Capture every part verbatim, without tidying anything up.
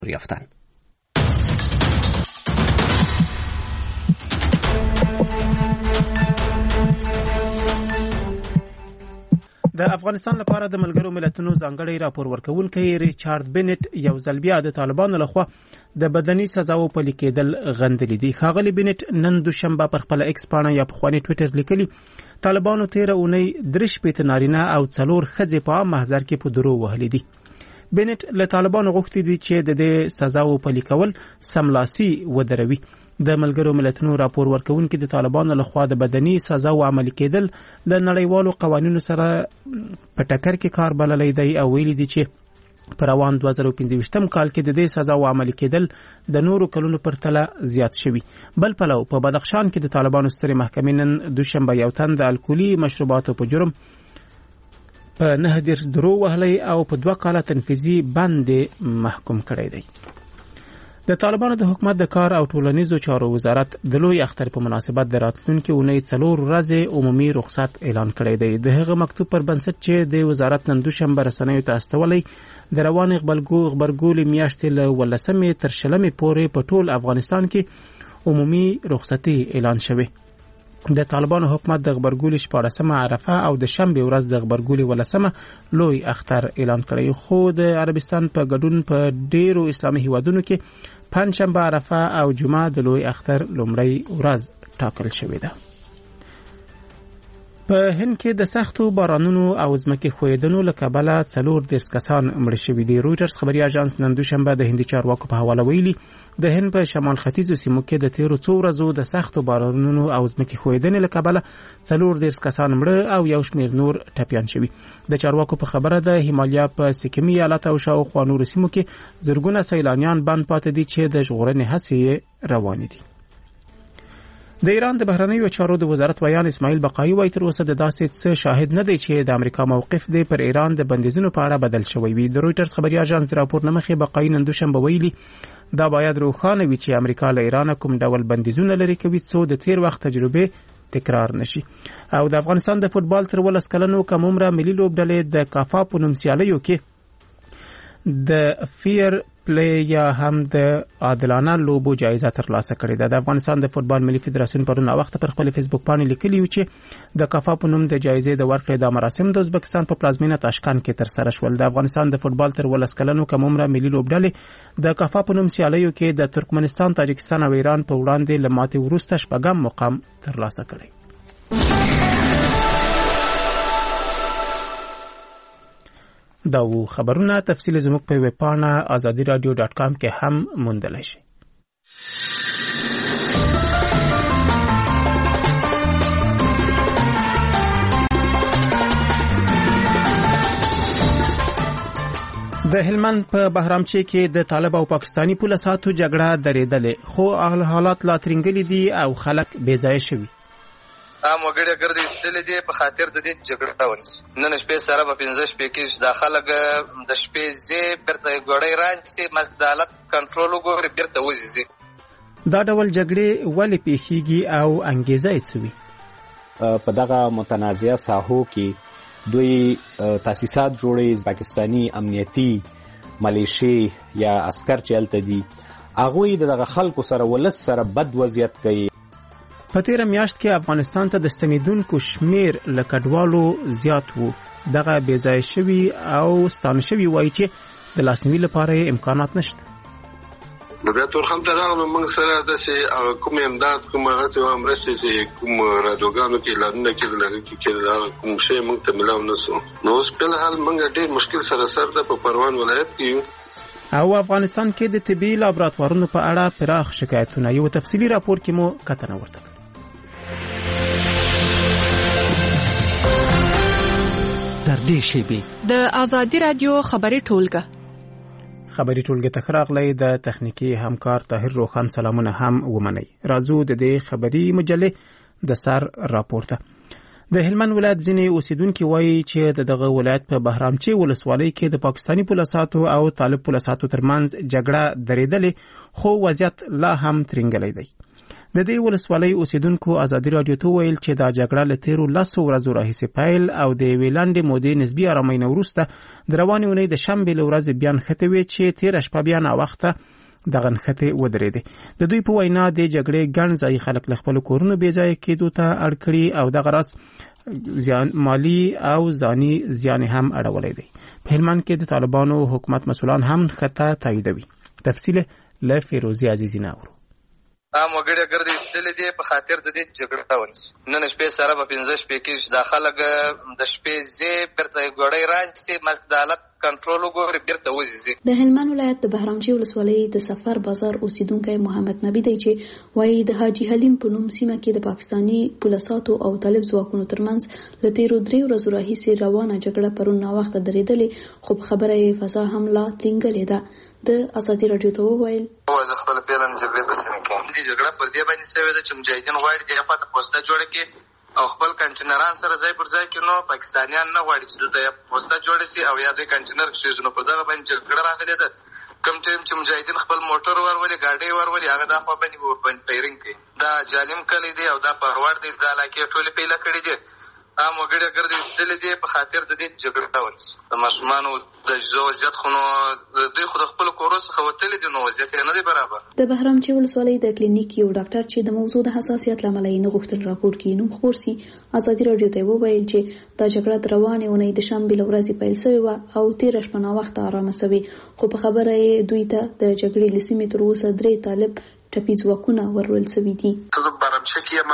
یافتن. د افغانستان لپاره د ملګرو ملتونو ځانګړی راپور ورکوونکی ریچارډ بینټ یو ځل بیا د طالبانو لخوا د بدني سزاو پلي کېدل غندلي دي. ښاغلي بینټ نن دوشنبه پر خپل ایکس پاڼه یا پخواني ټویټر لیکلي طالبانو تیره اونۍ درې شپېته نارینه او څلور ښځې په عام محضر کې په درو وهلي دي. بینټ له طالبانو غوښتي دي چې د دې سزاو پلي کول سملاسي ودروي. د ملګرو ملتونو راپور ورکوونکي د طالبانو لخوا د بدني سزاو عملي کېدل له نړیوالو قوانینو سره په ټکر کې کار بللی دی او ویلي دي چې په روان دوه زره پنځه ویشتم کال کې د دې سزاو عملي کېدل د نورو کلونو پرتله زیات شوي. بل پلو په بدخشان کې د طالبانو سترې محکمې نن دوشنبه یو تن د الکولي مشروباتو په جرم په نه دېرش درو وهلی او په دوه کاله تنفیذي بند محکوم کړی دی. د طالبانو د حکومت د کار او ټولنیزو چارو وزارت د لوی اختر په مناسبت د راتلونکي اونۍ څلور ورځې عمومي رخصت اعلان کړی دی. د هغه مکتوب پر بنسټ چې د وزارت نن دوشنبه رسنیو ته استولی د روان غبرګولي میاشتې له ولسمې تر شلمې پورې په ټول افغانستان کې عمومي رخصتي اعلان شوی. د طالبانو حکومت د غبرګولي شپاړسمه عرفه او د شنبې ورځ د غبرګولي ولسمه لوی اختر اعلان کړی، خو د عربستان په ګډون په ډیرو اسلامي هیوادونو کې پنجشنبه عرفه او جمعه د لوی اختر لومړی ورځ ټاکل شوې ده. په هند کې د سختو بارانونو او ځمکې ښویېدنو له کبله څلور دېرش کسان مړه شوي دي. رویټرز خبري اژانس نن دوشنبه د هندي چارواکو په حواله ویلي د هند په شمال ختیځو سیمو کې د تیرو څو ورځو د سختو بارانونو او ځمکې ښویېدنې له کبله څلور دېرش کسان مړه او یو شمېر نور ټپیان شوي. د چارواکو په خبره ده هیمالیا په سکمي ایالت او شاوخوا نورو سیمو کې زرګونه سیلانیان بند پاتې دي چې د ژغورنې هڅې روانې دي. د ایران د بهرنیو چارو د وزارت ویان اسماعیل بقایي وایي تر اوسه د داسې څه شاهد نه دی چې د امریکا موقف دی پر ایران د بندیزونو په اړه بدل شوی وي. د رویټرز خبري اژانس راپور نه مخې بقایي نن دوشنبه ویلي دا باید روښانه وي چې امریکا له ایران کوم ډول بندیزونه لري کوي څو د تیر وخت تجربه تکرار نشي. او د افغانستان د فوتبال تر ولس کلنو کم عمره ملي لوبډلې د کافا په نوم سیالیو کې د فیر پلی یا هم د عادلانه لوبو جایزه ترلاسه کړې ده. د افغانستان د فوتبال ملي فدراسیون پرون وخت پر خپل فیسبوک باندې لیکلی و چې د کافا په نوم د جایزې د ورکړې د مراسم د ازبکستان په پلازمینه تاشکند کې ترسره شول. د افغانستان د فوتبال تر ولس کلنو کم عمره ملي لوبډلې د کافا په نوم سیالیو کې د ترکمنستان، تاجکستان او ایران په وړاندې له ماتې وروسته شپږم مقام ترلاسه کړی. دا و خبرونه تفصیل زموږ په ویب پاڼه آزادی رادیو ډاټ کام کې هم موندلی شي. د هلمند په بهرامچی کې د طالب او پاکستانی پولیسو جګړه درېدلې، خو حالات لا ترنګلي دي او خلک بې ځایه شوي. عام وګړي ګرځي استلې دي په خاطر د دې جګړه ونس نن شپې سره په پنځه شپې کې د خلک د شپې زی برته ګړې راځي مسدالت کنټرول وګوري برته وځي. دا ډول جګړې ولې پیښیږي او انګیزه یې څه وي؟ په دغه متنازعه ساحو کې دوی تاسیسات جوړي، پاکستانی امنیتي ملیشي یا عسكر چلته دي، هغه د دغه خلکو سره ولس سره بد وضعیت کوي. په تیره میاشت کې افغانستان ته د ستنېدونکو شمیر له کډوالو زیات وو. دغه بې ځایه شوي او ستانه شوي وایي چې د لاسنیوي لپاره امکانات نشته. نو بیا تورخم ته راغلو، موږ سره داسې کوم امداد کوم هغسې مرستې چې کوم رادیوګانو کې اعلانونه کېدل هغه کې کېدل هغه کوم شی موږ ته میلاو نه سو. نو اوس فلحال موږ ډېر مشکل سره سر ده په پروان ولایت کې یو. او افغانستان کې د طبي لابراتوارونو په اړه پراخ شکایتونه. یو تفصیلي راپور کې مو کتنه ورته در دې شیبې د آزادی رادیو خبري ټولګه خبري ټولګه ته راغلی د تخنیکی همکار طاهر روخان سلامونه هم ومني. راځو د دې خبري مجلې د سر راپورته. د هلمند ولایت ځینې اوسیدونکو وایي چې دغه ولایت په بهرامچی ولسوالۍ کې د پاکستانی پولیسو او طالب پولیسو ترمنځ جګړه درېدلې، خو وضعیت لا هم ترنګلی دی. د دې ولسوالۍ اوسیدونکو ازادي رادیو ته ویل چې دا جګړه له تیرو لسو ورځو راهیسې پیل او د یوې لنډې مودې نسبي ارامۍ نه وروسته د روانې اونۍ د شنبې له ورځې بیا نښتې وې چې تېره شپه بیا ناوخته دغه نښتې ودرېدې. د دوی په وینا د جګړې ګڼ ځایي خلک له خپلو کورونو بې ځایه کېدو ته اړ کړي او دغه راز زیان مالی او ځاني زیان هم اړولی دی. په هلمند کې د طالبانو حکومت مسؤلان هم نښته تاییدوي. تفصیل له فیروزي عزیزي نه اورو. عام وګړي ګرځي استلې دي په خاطر د دې جګړه ونس نن شپې سره په پنځه شپې کې د خلک د شپې زی برته ګړې راځي مسک د حالت کنټرول وګوري برته وځي. د هلمند ولایت د بهرامچی ولسوالۍ د سفر بازار اوسیدونکی محمد نبی دی چې وایي د حاجی حلیم په نوم سیمه کې د پاکستانی پولیساتو او طالب ځواکونو ترمنځ له تیرو درې ورځو راهیسې روانه جګړه پرون ناوخته درېدلې، خو په خبره یې فضا هم لا ترینګلې ده. د ازادي رادیو ته وویل زه خپل پیلم جګړې په سینه کې دې جګړه پر دې باندې سوي ده چې مجاهدین غواړي چې په پوسټه جوړه کړي او خپل کنټینران سره ځای پر ځای کې، نو پاکستانیان نه غواړي چې دلته پوسټه جوړه شي او یا دوی کنټینر کښې نو پر دغه باندې جګړه راغلې ده. کوم ټیم چې مجاهدین خپل موټر ورولي ګاډۍ ورولي هغه د خوا باندې ور پیرنګ کوي. دا جالم کلی دی او دا پرور دی، دا علاقې ټولې پیله کړې دي. عام وګړي ګرځي استلې دي په خاطر د دې جګړه ونس د ماشومانو د ژوند وضعیت خو نو دوی خو د خپل کورو څخه وتلي دي، نو وضعیت یې نه دی برابر. د بهرامچی ولسوالۍ د کلینیک یو ډاکټر چې د موضوع د حساسیت له امله یې نه غوښتل راپور کړي نوم خپور سي ازادي رادیو ته وویل چې دا جګړه د روانې اونۍ د شنبې له ورځې پیل شوې وه او تېره شپه ناوخته ارامه شوې، خو په خبره یې دوی ته د جګړې له سیمې تر اوسه درې طالب ټپي ځواکونه ورول شوي دي. زه بهرامچی کې یم،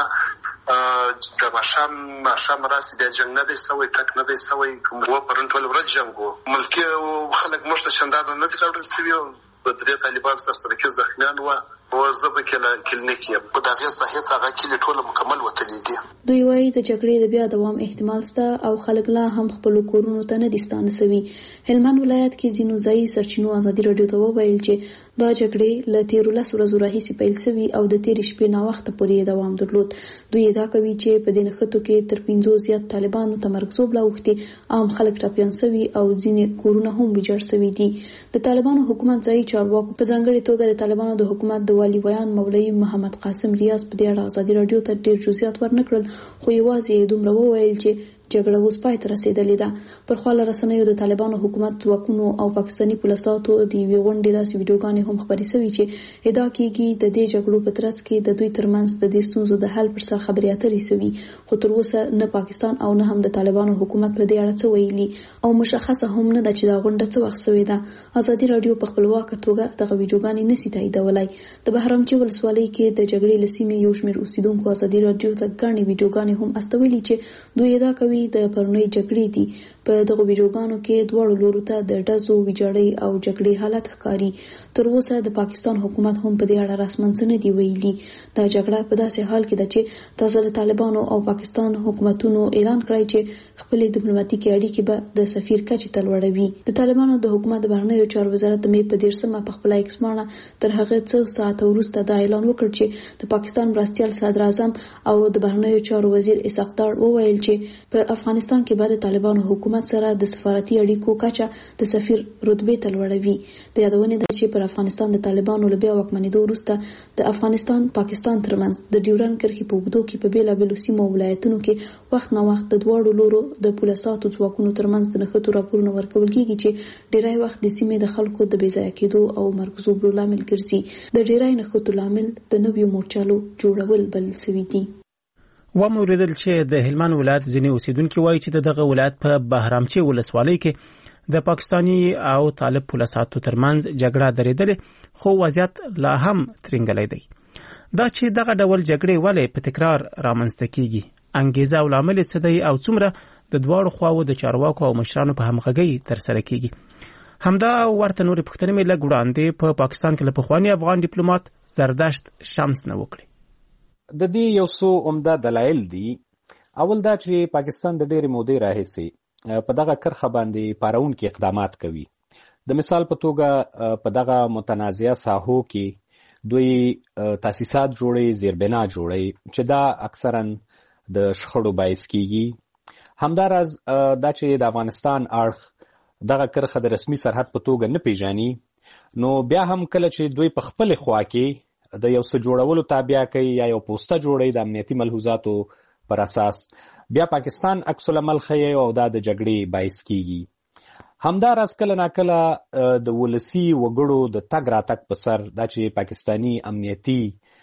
د ماښام ماښام راسي بیا جنګ نه دی سوی، ټک نه دی سوی، و پرون ټوله ورځ جنګ و. ملکي خلک موږ ته چندانه نه دي راوړل سوي، په درې طالبان سره سره کې زخمیان وه او زه په کلینیک یم. په دغې ساحې څخه هغه کلي ټوله مکمل وتلي دي. دوی وایي د جګړې د بیا دوام احتمال شته او خلک لا هم خپلو کورونو ته نه دي ستانه سوي. هلمند ولایت کې ځینو ځایي سرچینو ازادي رادیو ته وویل چې دا جګړې له تېرو لسو ورځو راهیسې پیل سوي او د تېرې شپې ناوخته پورې یې دوام درلود. دوی ادعا کوي چې په دې نښتو کې تر پنځو زیات طالبانو تمرکز وبلا اوښتي، عام خلک ټپیان سوي او ځینې کورونه هم ویجاړ سوي دي. د طالبانو حکومت ځایي چارواکو په ځانګړې توګه د طالبانو د حکومت د والي بیان مولوي محمد قاسم ریاض په دې اړه ازادي رادیو ته ډېر جزئیات ورنکړل، خو یوازې یې دومره وویل چې جګړه اوس پای ته رسېدلې ده. پر خوا له رسنیو د طالبانو حکومت ځواکونو او پاکستاني پولیساتو د یوې غونډې داسې ویډیوګانې هم خپرې شوي چې ادعا کېږي د دې جګړو په ترڅ کې د دوی ترمنځ د دې ستونزو د حل پر سر خبرې اترې شوي، خو تر اوسه نه پاکستان او نه هم د طالبانو حکومت په دې اړه څه ویلي او مشخصه هم نه ده چې دا غونډه څه وخت شوې ده. ازادي رادیو په خپلواکه توګه دغه ویډیوګانې نشي تاییدولی. د بهرامچی ولسوالۍ کې د جګړې له سیمې یو شمېر اوسیدونکو ازادي رادیو ته ګڼې ویډیوګانې هم استولي چې دوی ادعا کوي د پرونۍ جګړې دي. په دغه ویډیوګانو کې دواړو لورو ته د ډزو، ویجاړۍ او جګړې حالت ښکاري. تر اوسه د پاکستان حکومت هم په دې اړه رسماً څه نه دي ویلي. دا جګړه په داسې حال کې ده چې تازه د طالبانو او پاکستان حکومتونو اعلان کړی چې خپلې ډیپلوماټیکې اړیکې به د سفیر کچې ته لوړوي. د طالبانو د حکومت د بهرنیو چارو وزارت د مې په دېرشمه په خپله ایکس باندې تر هغه څو ساعته وروسته دا اعلان وکړ چې د پاکستان مرستیال صدر اعظم او د بهرنیو چارو وزیر اسحاق دار وویل چې په افغانستان کې به د طالبانو حکومت سره د سفارتي اړیکو کچه د سفیر رتبې ته لوړوي. د یادونې ده چې پر افغانستان د طالبانو له بیا واکمنېدو وروسته د افغانستان پاکستان ترمنځ د ډیورنډ کرښې په اوږدو کې په بېلابېلو سیمو او ولایتونو کې وخت نا وخت د دواړو لورو د پولیساتو ځواکونو ترمنځ د نښتو راپورونه ورکول کېږي چې ډېری وخت د سیمې د خلکو د بې ځایه کېدو او مرګ ژوبلو لامل ګرځي. د ډېری نښتو لامل د نویو مورچلو جوړول بلل شوي دي. و موریدل چې د هلمند ولایت ځینې اوسیدونکي وایي چې دغه ولایت په بهرامچی ولسوالۍ کې د پاکستاني او طالب پولیساتو ترمنځ جګړه درېدلې، خو وضعیت لا هم ترینګلی دی. دا چې دغه ډول جګړې ولې په تکرار رامنځته کیږي، انګیزه او لامل څه دی او څومره د دواړو خواو د چارواکو او مشرانو په همغږۍ ترسره کیږي، همدا ورته نورې پوښتنې مې لږ وړاندې په پاکستان کې له پخواني افغان ډیپلوماټ زردشت شمس نه وکړې. د دې یو څو عمده دلایل دي. اول دا چې پاکستان د ډېرې مودې راهیسې په دغه کرښه باندې پارونکي اقدامات کوي. د مثال په توګه په دغه متنازعه ساحو کې دوی تاسیسات جوړي، زیربنا جوړي چې دا اکثرا د شخړو باعث کیږي. همداراز دا چې د افغانستان اړخ دغه کرښه د رسمي سرحد په توګه نه پیژني، نو بیا هم کله چې دوی په خپل خوا کې د یو څه جوړولو تابع کوي یا یو پوسټه جوړي د امنیتي ملحوظاتو پر اساس، بیا پاکستان عکس العمل ښیي او دا د جګړې باعث کیږي. همداراز کله ناکله د ولسي وګړو د تګ راتګ په سر دا چې پاکستاني امنیتي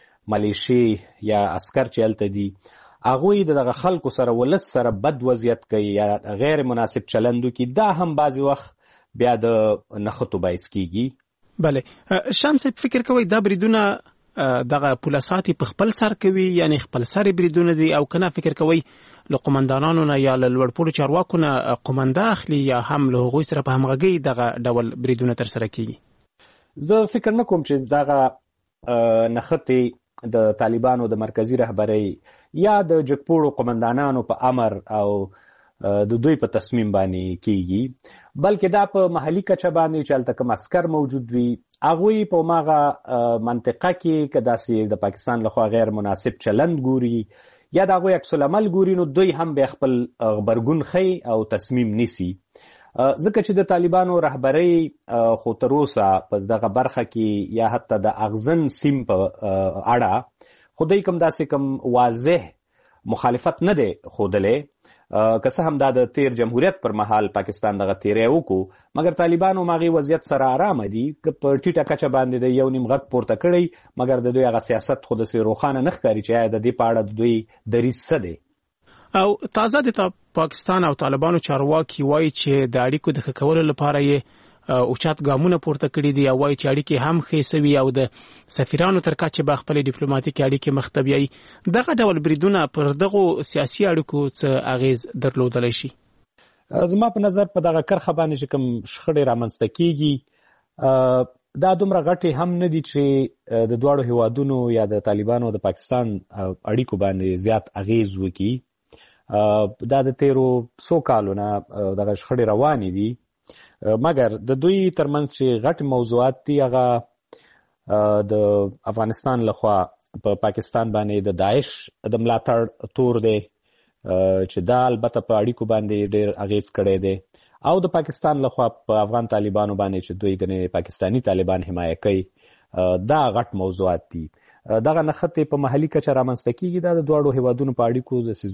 ملیشې یا عسکر چې هلته دي هغوی د دغه خلکو سره ولس سره بد وضعیت کوي یا غیر مناسب چلند وکړي، دا هم بعضې وخت بیا د نښتو باعث کیږي. بله شمس فکر کوي دا بریدونه دغه پولسات په خپل سر کوي، یعنی خپل سر بریدونه دي، او کنه فکر کوي له قومندانانو نه یا له لوړپوړو چارواکو نه قومنده اخلي یا هم له هغوی سره په همغږۍ دغه ډول بریدونه ترسره کیږي؟ زه فکر نه کوم چې دغه نښتې د طالبانو د مرکزی رهبرۍ یا د جګپوړو قومندانانو په امر او د دوی په تصمیم باندې کیږي، بلکې دا په محلي کچه باندې چې هلته کوم عسکر موجود وي هغوی په هماغه منطقه کې که داسې د پاکستان لخوا غیر مناسب چلند ګوري یا د هغوی عکس العمل ګوري، نو دوی هم بیا خپل غبرګون ښیي او تصمیم نیسي. ځکه چې د طالبانو رهبرۍ خو تر اوسه په دغه برخه کې یا حتی د اغزن سیم په اړه خو دوی کوم داسې کوم واضح مخالفت نه دی ښودلی، که څه هم دا د تیر جمهوریت پر مهال پاکستان دغه تیری وکړو، مګر طالبانو ماغي وضعیت سره آرامه دي که په ټیټه کچه باندې د یو نیم غږ پورته کړی، مګر د دوی هغه سیاست خو داسې روښانه نه ښکاري چې آیا د دې په اړه د دوی دریځ څه دی. او تازه د پاکستان او طالبانو چارواکي وایي چې د اړیکو د ښه کولو لپاره یې اوچات ګامونه پورته کړي دي، او وایي چې اړیکې هم ښې سوي او د سفیرانو تر کچې به خپلې ډیپلوماتیکې اړیکې مخ ته بیایي. دغه ډول بریدونه پر دغو سیاسي اړیکو څه اغیز درلودلی شي؟ زما په نظر په دغه کرښه باندې چې کوم شخړې رامنځته کیږي دا دومره غټې هم نه دي چې د دواړو هیوادونو یا د طالبانو او د پاکستان اړیکو باندې زیات اغیز وکړي. دا د تیرو څو کالو نه دغه شخړې روانې دي، مګر د دوی ترمنځ چې غټ موضوعات دي هغه د افغانستان لخوا په پاکستان باندې د داعش د ملاتړ تور دی چې دا البته په اړیکو باندې ډېر اغیز کړی دی، او د پاکستان لخوا په افغان طالبانو باندې چې دوی ګنې پاکستانی طالبان حمایه کوي، دا غټ موضوعات دي. دغه نښتې په محلي کچه رامنځته کیږي، دا د دواړو هیوادونو په اړیکو داسې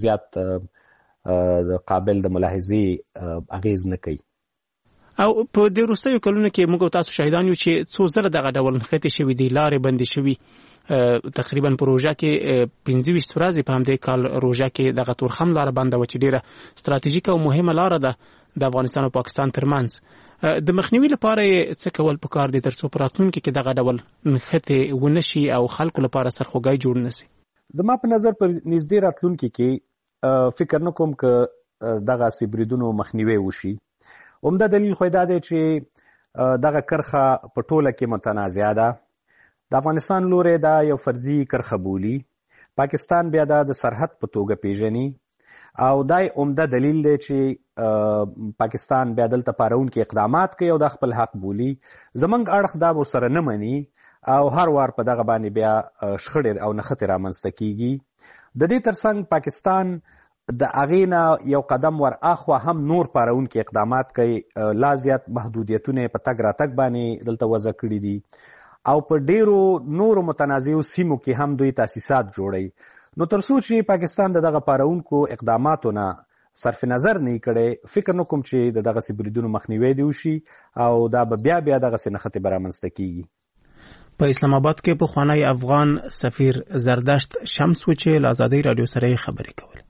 زیات د قابل د ملاحظې اغیز نه کوي. او په دې وروستیو کلونو کې موږ تاسو شاهدان یو چې څو زره دغه ډول نښتې شوي دي، لارې بندې شوي، تقریبا په روژه کې پنځه ویشت ورځې په همدې کال روژه کې دغه تورخم لاره بنده وه چې ډېره ستراتیژیکه او مهمه لاره ده د افغانستان او پاکستان ترمنځ. د مخنیوي لپاره څه کول پکار دي ترڅو په راتلونکي کې دغه ډول نښتې ونه شي او خلکو لپاره سرخوږی جوړ نه سي؟ زما په نظر په نږدې راتلونکي کې فکر نه کوم که دغسې بریدونو مخنیوی وشي. عمده دلیل خو دا دی چې دغه کرښه په ټوله کې متنازعه ده. د افغانستان لوری دا یو فرضي کرښه بولي، پاکستان بیا دا د سرحد په توګه پیژني، او دا عمده دلیل دی چې پاکستان بیا دلته پارونکي اقدامات کوي او دا خپل حق بولي. زمونږ اړخ دا ورسره نه مني او هر وار په دغه باندې بیا شخړې او نښتې رامنځته کیږي. د دې ترڅنګ پاکستان د هغې نه یو قدم ور اخوا هم نور پارونکي اقدامات کوي، لا زیات محدودیتونه په تګ راتګ باندې دلته وضع کړي دي، او په ډیرو نورو متنازعو سیمو کې هم دوی تاسیسات جوړوي. نو تر څو چې پاکستان د دغه پارونکو اقداماتو نه صرف نظر نه کړي، فکر نه کوم چې د دغسې بریدونو مخنیوی دی وشي او دا به بیا بیا دغسې نښتې به رامنځته کیږي. په اسلام آباد کې پخوانی افغان سفیر زردشت شمس و چې له ازادۍ راډیو سره یې خبرې کولې.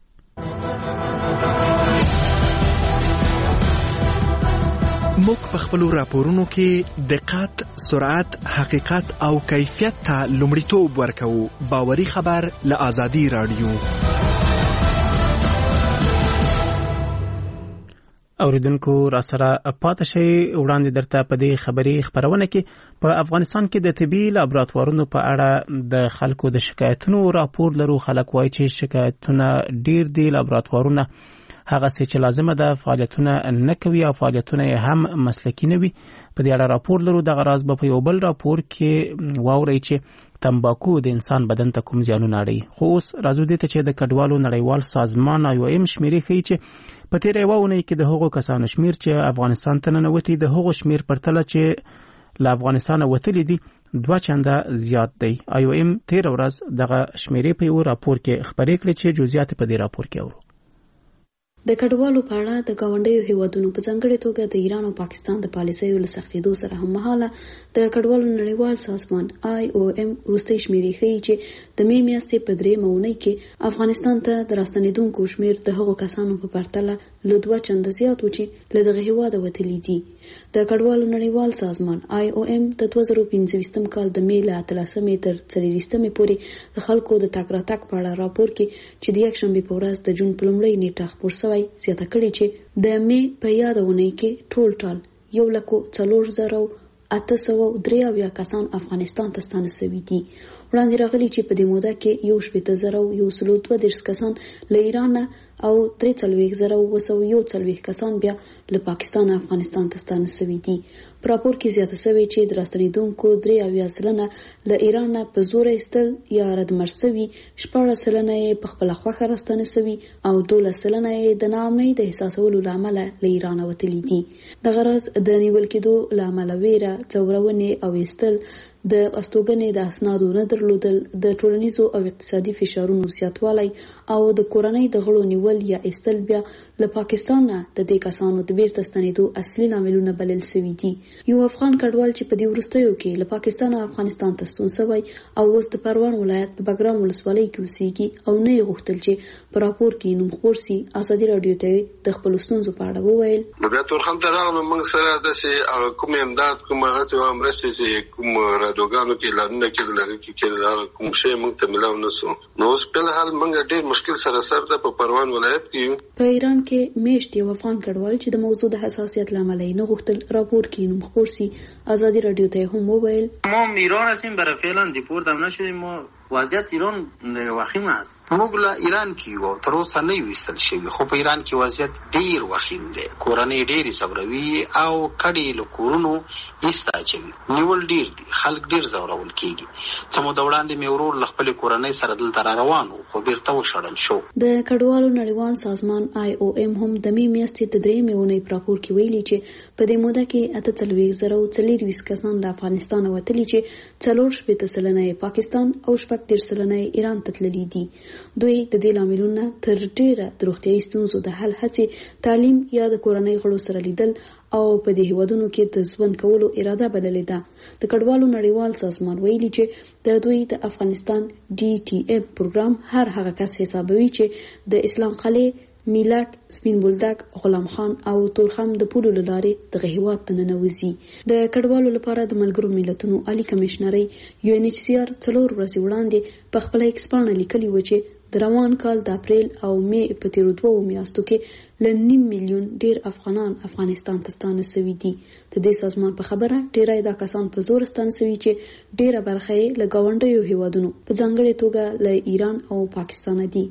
موږ په خپلو راپورونو کې دقت، سرعت، حقیقت او کیفیت ته لومړیتوب ورکوو. باوري خبر له ازادي راډیو. اوریدونکو را سره پاتې شئ. وړاندې درته په دې خبري خبرونه کې په افغانستان کې د طبي لابراتوارونو په اړه د خلکو د شکایتونو راپور لرو. خلک وایي چې شکایتونه ډیر دي، لابراتوارونه هغه څه چې لازمه ده فعالیتونه نه کوي او فعالیتونه هم مسلکي نه وي. په دې اړه راپور لرو. دغه راز به په یو بل راپور کې واورئ چې تمباکو د انسان بدن ته کوم زیانونه اړوي. خو اوس راځو دې ته چې د کډوالو نړیوال سازمان آی او ایم شمیرې ښیي چې په تېره یوه اونۍ کې د هغو کسانو شمیر چې افغانستان ته ننوتي د هغو شمیر پرتله چې له افغانستانه وتلي دي دوه چنده زیات دی. آی او ام تیر ورځ دغه شمیرې په یو راپور کې خبرې کړې چې جزئیات په دې راپور کې اورو. د کډوالو په اړه د ګاونډیو هیوادونو په ځانګړې توګه د ایران او پاکستان د پالیسیو له سختېدو سره هممهاله د کډوالو نړیوال سازمان آی او ام وروستۍ شمیرې ښیي چې د مې میاشتې په درېیمه اونۍ کې افغانستان ته د راستنېدونکو شمېر د هغو کسانو په پرتله له دوه چنده زیات و چې له دغه هیواده وتلي دي. د کډوالو نړیوال سازمان آی او ام د دوه زره پنځه ویشتم کال د مې له اتلسمې تر څلېرویشتمې پورې د خلکو د تګ راتګ په اړه راپور کې چې د یکشنبې په ورځ د جون په لومړۍ نیټه خپور شوی زیاته کړې چې د مې په یاده اونۍ کې ټول ټال یو لکو څلور زره اته سوه درې اویا کسان افغانستان ته ستانه شوي دي. وړاندې راغلي چې په دې موده کې یو شپېته زره یو سلو دوه دېرش کسان له ایران او درې څلوېښت زره اوه سوه یو څلوېښت کسان بیا له پاکستان افغانستان ته ستانه شوي دي. په راپور کې زیاته شوې چې د راستنېدونکو درې اویا سلنه له ایران نه په زوره ایستل یا ردمړ شوي، شپاړس سلنه یې په خپله خوښه راستانه شوي او دولس سلنه یې د ناامنۍ د احساسولو له امله له ایرانه وتلي دي. دغه راز د نیول کېدو له امله ویره، ځورونې او ایستل، د استوګنې د اسنادو نه درلودل، د ټولنیزو او اقتصادي فشارونو زیاتوالی او د کورنۍ د غړو نیول یا ایستل بیا له پاکستان نه د دې کسانو د بیرته ستنېدو اصلي لاملونه بلل شوي دي. یو افغان کډوال چې په دې وروستیو کې له پاکستان افغانستان ته ستون شوی او اوس د پروان ولایت په بګرام ولسوالۍ کې اوسېږي او نه یې غوښتل چې په راپور کې نوم خپور سي، ازادي راډیو ته د خپلو ستونزو په اړه وویل. نو بیا تورخم ته راغلو، موږ سره داسې کوم امداد کوم هغسې مرستې چې کوم رادیوګانو کې اعلانونه کېدل هغه کې کېدل کوم شی موږ ته میلاو نه سو. نو اوس فلحال موږ ډېر مشکل سره سر ده په پروان ولایت کې یو. په ایران کې میشت یو افغان کډوال چې د موضوع د حساسیت له امله یې نه غوښتل راپور کې نوم خپور سي، ازادي راډیو ته هم وویل. ما ایران هستیم، برای فعلا دیپورت هم نشدیم. ما وضعیت ایران وخیم است. موږ له ایران کې یو تر اوسه نه یو ایستل شوي، خو په ایران کې وضعیت ډیر وخیم دی. کورنۍ ډېرې صبروي او کډې له کورونو ایسته اچوي. نیول ډیر دي، خلک ډیر ځورول کېږي. څه موده وړاندې مې ورور له خپلې کورنۍ سره دلته را روان و، خو بیرته وشړل شو. د کډوالو نړیوال سازمان آی او ام هم د مې میاشتې د درېیمې اونۍ په راپور کې ویلي چې په دې موده کې اته څلوېښت زره څلېرویشت کسان له افغانستانه وتلي چې څلور شپېته سلنه یې پاکستان او شپږ دېرش سلنه یې ایران ته تللي دي. دوی د دې لاملونه تر ډېره د روغتیایي ستونزو د حل هڅې، تعلیم یا د کورنۍ غړو سره لیدل او په دې هیوادونو کې د ژوند کولو اراده بللې ده. د کډوالو نړیوال سازمان ویلي چې د دوی د افغانستان ډي ټي ایم پروګرام هر هغه کس حسابوي چې د اسلام قلعه، میلک، سپین بولدک، غلام خان او تورخم د پولو له لارې دغه هیواد ته ننوځي. د کډوالو لپاره د ملګرو ملتونو عالي کمشنرۍ یو ان ایچ سی آر څلور ورځې وړاندې په خپله ایکس پاڼه لیکلي و چې د روان کال د اپریل او مې په تیرو دوو میاشتو کې له نیم میلیون ډیر افغانان افغانستان ته ستانه شوي دي. د دې سازمان په خبره ډیری دا کسان په زور ستانه شوي چې ډیره برخه یې له ګاونډیو هیوادونو په ځانګړې توګه له ایران او پاکستان دي.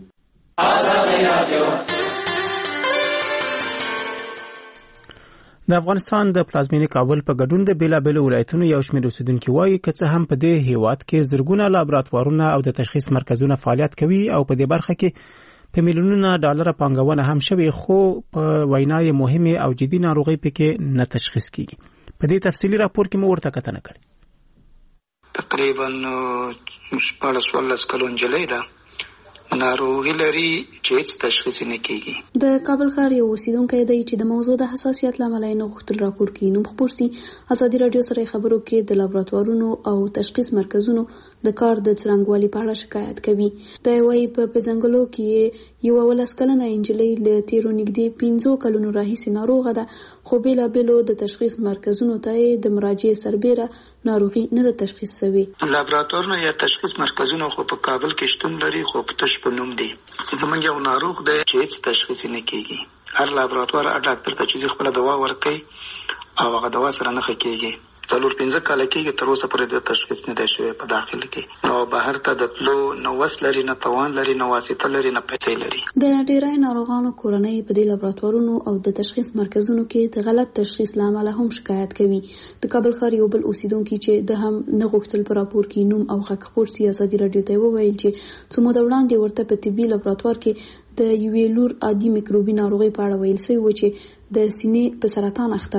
د افغانستان د پلازمینې کابل په ګډون د بیلابېلو ولایتونو یو شمېر اوسیدونکي وایي که څه هم په دې هیواد کې زرګونه لابراتوارونه او د تشخیص مرکزونه فعالیت کوي او په دې برخه کې په میلیونونو ډالر پانګونه هم شوي، خو په وینا یې مهمې او جدي ناروغۍ پکې نه تشخیص کیږي. په دې تفصیلي راپور کې مو ورته کتنه کړې. تقریبا شپاړس ولس کلون نجلۍ ده، ناروغي لري چې هیڅ تشخیص نه کیږي. د کابل ښار یو اوسیدونکی دی چې د موضوع د حساسیت له امله یې نه غوښتل راپور کې نوم خپور سي. ازادي راډیو سره خبرو کې د لابراتوارونو او تشخیص مرکزونو د کار د څرنګوالي په اړه شکایت کوي. د وایي په پزنګلو کې یو ولس کلنه نجلۍ له تیرو نږدې پنځو کلونو راهیسې ناروغه ده، خو بیلابېلو د تشخیص مرکزونو ته د مراجعې سربیره ناروغي نه ده تشخیص شوې. لابراتوارونه یا تشخیص مرکزونه خو په کابل کې شتون لري، خو په تش په نوم دي. زمونږ یو ناروغ دی چې هیڅ تشخیص نه کیږي. هر لابراتوار ډاکټر ته چې خپل دوا ورکوي او هغه دوا سره نه ښه کیږي. څلور پنځه کاله کېږي تر اوسه پورې د تشخیص نه دی شوی په داخل کې. نو بهر ته د تلو نه وس لري، نه توان لري، نه واسطه لري، نه پیسې لري. د ډیری ناروغانو کورنۍ په دې لابراتوارونو او د تشخیص مرکزونو کې د غلط تشخیص له امله هم شکایت کوي. د کابل ښار یو بل اوسیدونکي چې د هم نه غوښتل په راپور کې نوم او غږ خپور سي، ازادي راډیو ته وویل چې څو موده وړاندې ورته په طبي لابراتوار کې د یوې لور عادي میکروبي ناروغۍ په اړه ویل شوي و چې د سینې په سرطان اخته ده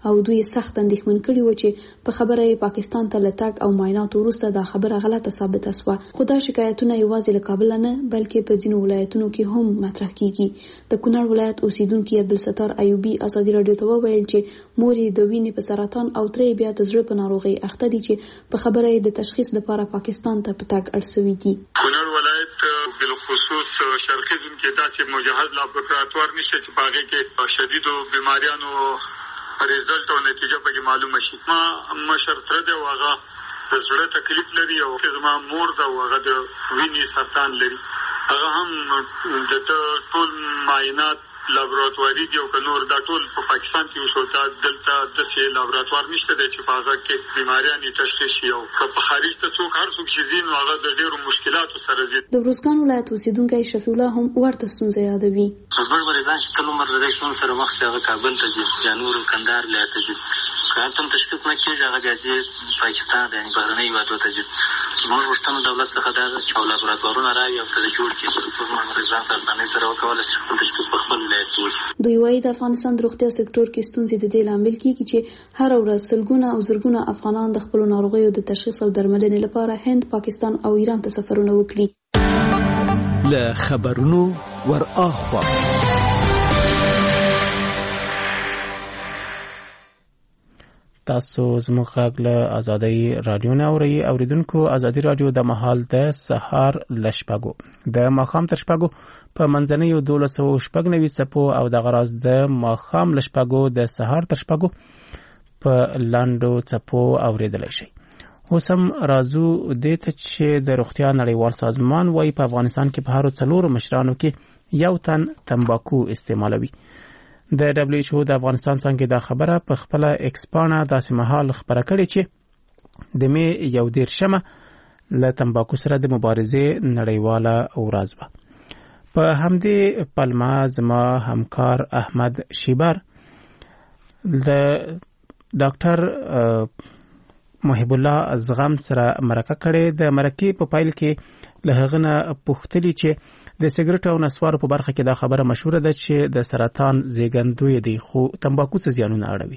او دوی سخت اندېښمن کړي و چې په خبره یې پاکستان ته لټاک او معاینات وروسته دا خبره غلطه ثابته شوه. خو دا شکایتونه یوازې له کابل نه بلکې په ځینو ولایتونو کې هم مطرح کیږي. د کونړ ولایت اوسیدونکي عبدالستار ایوبي ازادي راډیو ته وویل چې مور یې د وینې په سرطان او ترې بیا د زړه په ناروغۍ اخته دي چې په خبره یې د تشخیص لپاره پاکستان ته په تګ اړ شوي دي. کونړ ولایت بالخصوص شرقي زون کې داسې مجهز لابراتوار نشته چې په هغې کې شدیدو بیماریانو ریزلټ او نتیجه پکې معلومه شي. ما مشر تره دی او هغه د زړه تکلیف لري او زما مور ده او هغه د وینې سرطان لري. هغه هم د ټول معاینات لابراتواري دی او که نور دا ټول په پاکستان کې وشو. دا دلته داسې لابراتوار نشته دی چې په هغه کې بیماریانې تشخیص شي او که په خارج ته څوک هر څوک چې ځي نو هغه د ډېرو مشکلاتو سره ځي. د ارزګان ولایت اوسیدونکی شفیع الله هم ورته ستونزه یادوي. زموږ مریضان چې ټول عمر د دې ستونزې سره مخ شي هغه کابل ته ځي یا نور کندهار ولایت ته ځي. که هلته هم تشخیص نه کېږي هغه بیا ځي پاکستان ته یعنې بهرنیو هېوادو ته ځي. زموږ غوښتنه دولت څخه دا ده چې لابراتوارونه راوړي او ورته جوړ کړي تر څو زموږ مریضان په اسانۍ سره وکولی شي خپل تشخیص په خپل ولایت کې وکړي. دوی وايي د افغانستان د روغتیا سکتور کې ستونزې د دې لامل کیږي چې هر ورځ سلګونه او زرګونه افغانان د خپل ناروغیو د تشخیص او درملنې لپاره هند، پاکستان او ایران ته سفرونه وکړي. له خبرونو ور اخوا تاسو زموږ غږ له ازادي رادیو نه اورئ. اوریدونکو ازادي رادیو د مهال د سهار لشپګو د ماخام تر شپګو په منځنیو دولس سوه شپږ نوي څپو او د غراز د ماخام لشپګو د سهار تر شپګو په لاندو څپو اوریدلای شي. اوس هم راځو دې ته چې د روغتیا نړیوال سازمان وايي په افغانستان کې په هرو څلورو مشرانو کې یو تن تمباکو استعمالوي. د دبليو ایچ او د افغانستان څنګه دا خبره په خپل ایکس پاڼه داسې مهال خبره کړې چې د مې یو دیرشمه له تمباکو سره د مبارزې نړیواله ورځ وه. په همدې پلمه زما همکار احمد شیبر د ډاکټر محب الله زغم سره مرکه کړې. د مرکې په پایل کې له هغه نه پوښتلي چې د سیګریټ او نسوارو په برخه کې دا خبره مشهوره ده چې د سرطان زیږندوی دی، خو تمباکو څه زیانونه اړوي؟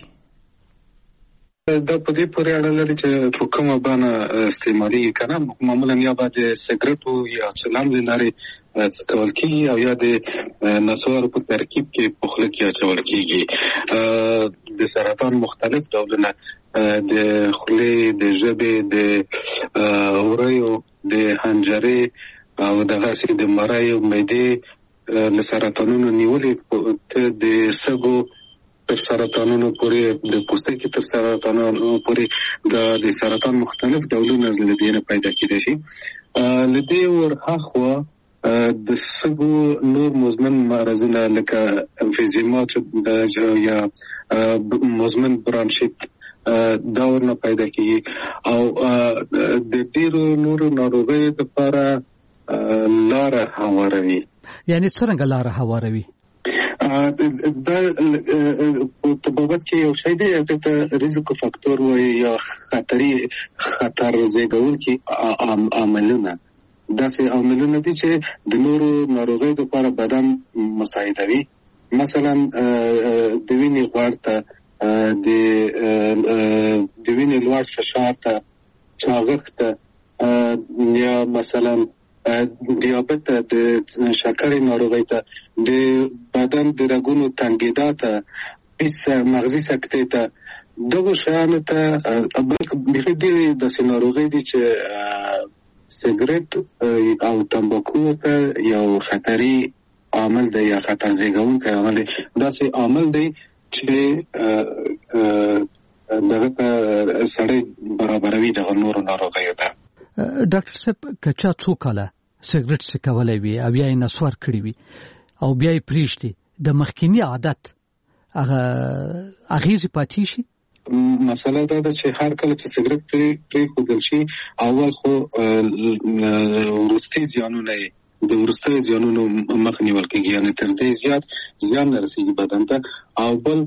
دا په دې پورې اړه لري چې په کومه باندې استعمالي کنه معمولا یا بعد سیګریټ او یا چلم لري څکول کیږي او یا د نسوارو په ترکیب کې په خله کې اچول کیږي. د سرطان مختلف ډولونه د خولې، د ژبې، د اورایو، د حنجرې او دغه سي د مرایو معدې له سرطانونو نیولې ته د سږو تر سرطانونو پورې د پوستکي تر سرطانونو پورې د سرطان مختلف ډولونه لدينه پیدا کېدای شي. لدی ورخوا د سږو نور مزمن مرضونه لکه امفیزیمات یا مزمن برانشیت دا ورنه پیدا کېږي او د ډیرو نورو ناروغیو لپاره لاره هواروي. یعنی څنګه لاره هواروي؟ دا په بابت کې یو شی دی چې ریسک فاکتور وایي یا خطري خطر زیږونکي عاملونه. داسې عاملونه دي چې د نورو ناروغیو لپاره بدن مساعدوي. مثلا د وینې غوړ ته، د وینې لوړ فشار ته، چاغښت ته، یا مثلا دیابت ته، د شکرې ناروغۍ ته، د بدن د رګونو تنګېدا ته، پیس مغزي سکتې ته، دغو شیانو ته بلکې ډېرې داسې ناروغۍ دي چې سیګریټ او تمباکو ته یو خطري عامل دی یا خطر زیږونکی عامل دی. داسې عامل دی چې دغه ته سړی برابروي دغه نورو ناروغیو ته. ډاکټر صاحب که چا څو کاله سیګریټ څکولی وي او بیا یې نسوار کړي وي او بیا یې پرېږدي، د مخکیني عادت هغه اغېزې پاتې شي؟ مسله دا ده چې هر کله چې سیګریټ پرېښودل شي اول خو وروستي زیانونه یې د وروستیو زیانونو مخ نیول کېږي، یعنې تر دې زیات زیان نه رسېږي بدن ته. او بل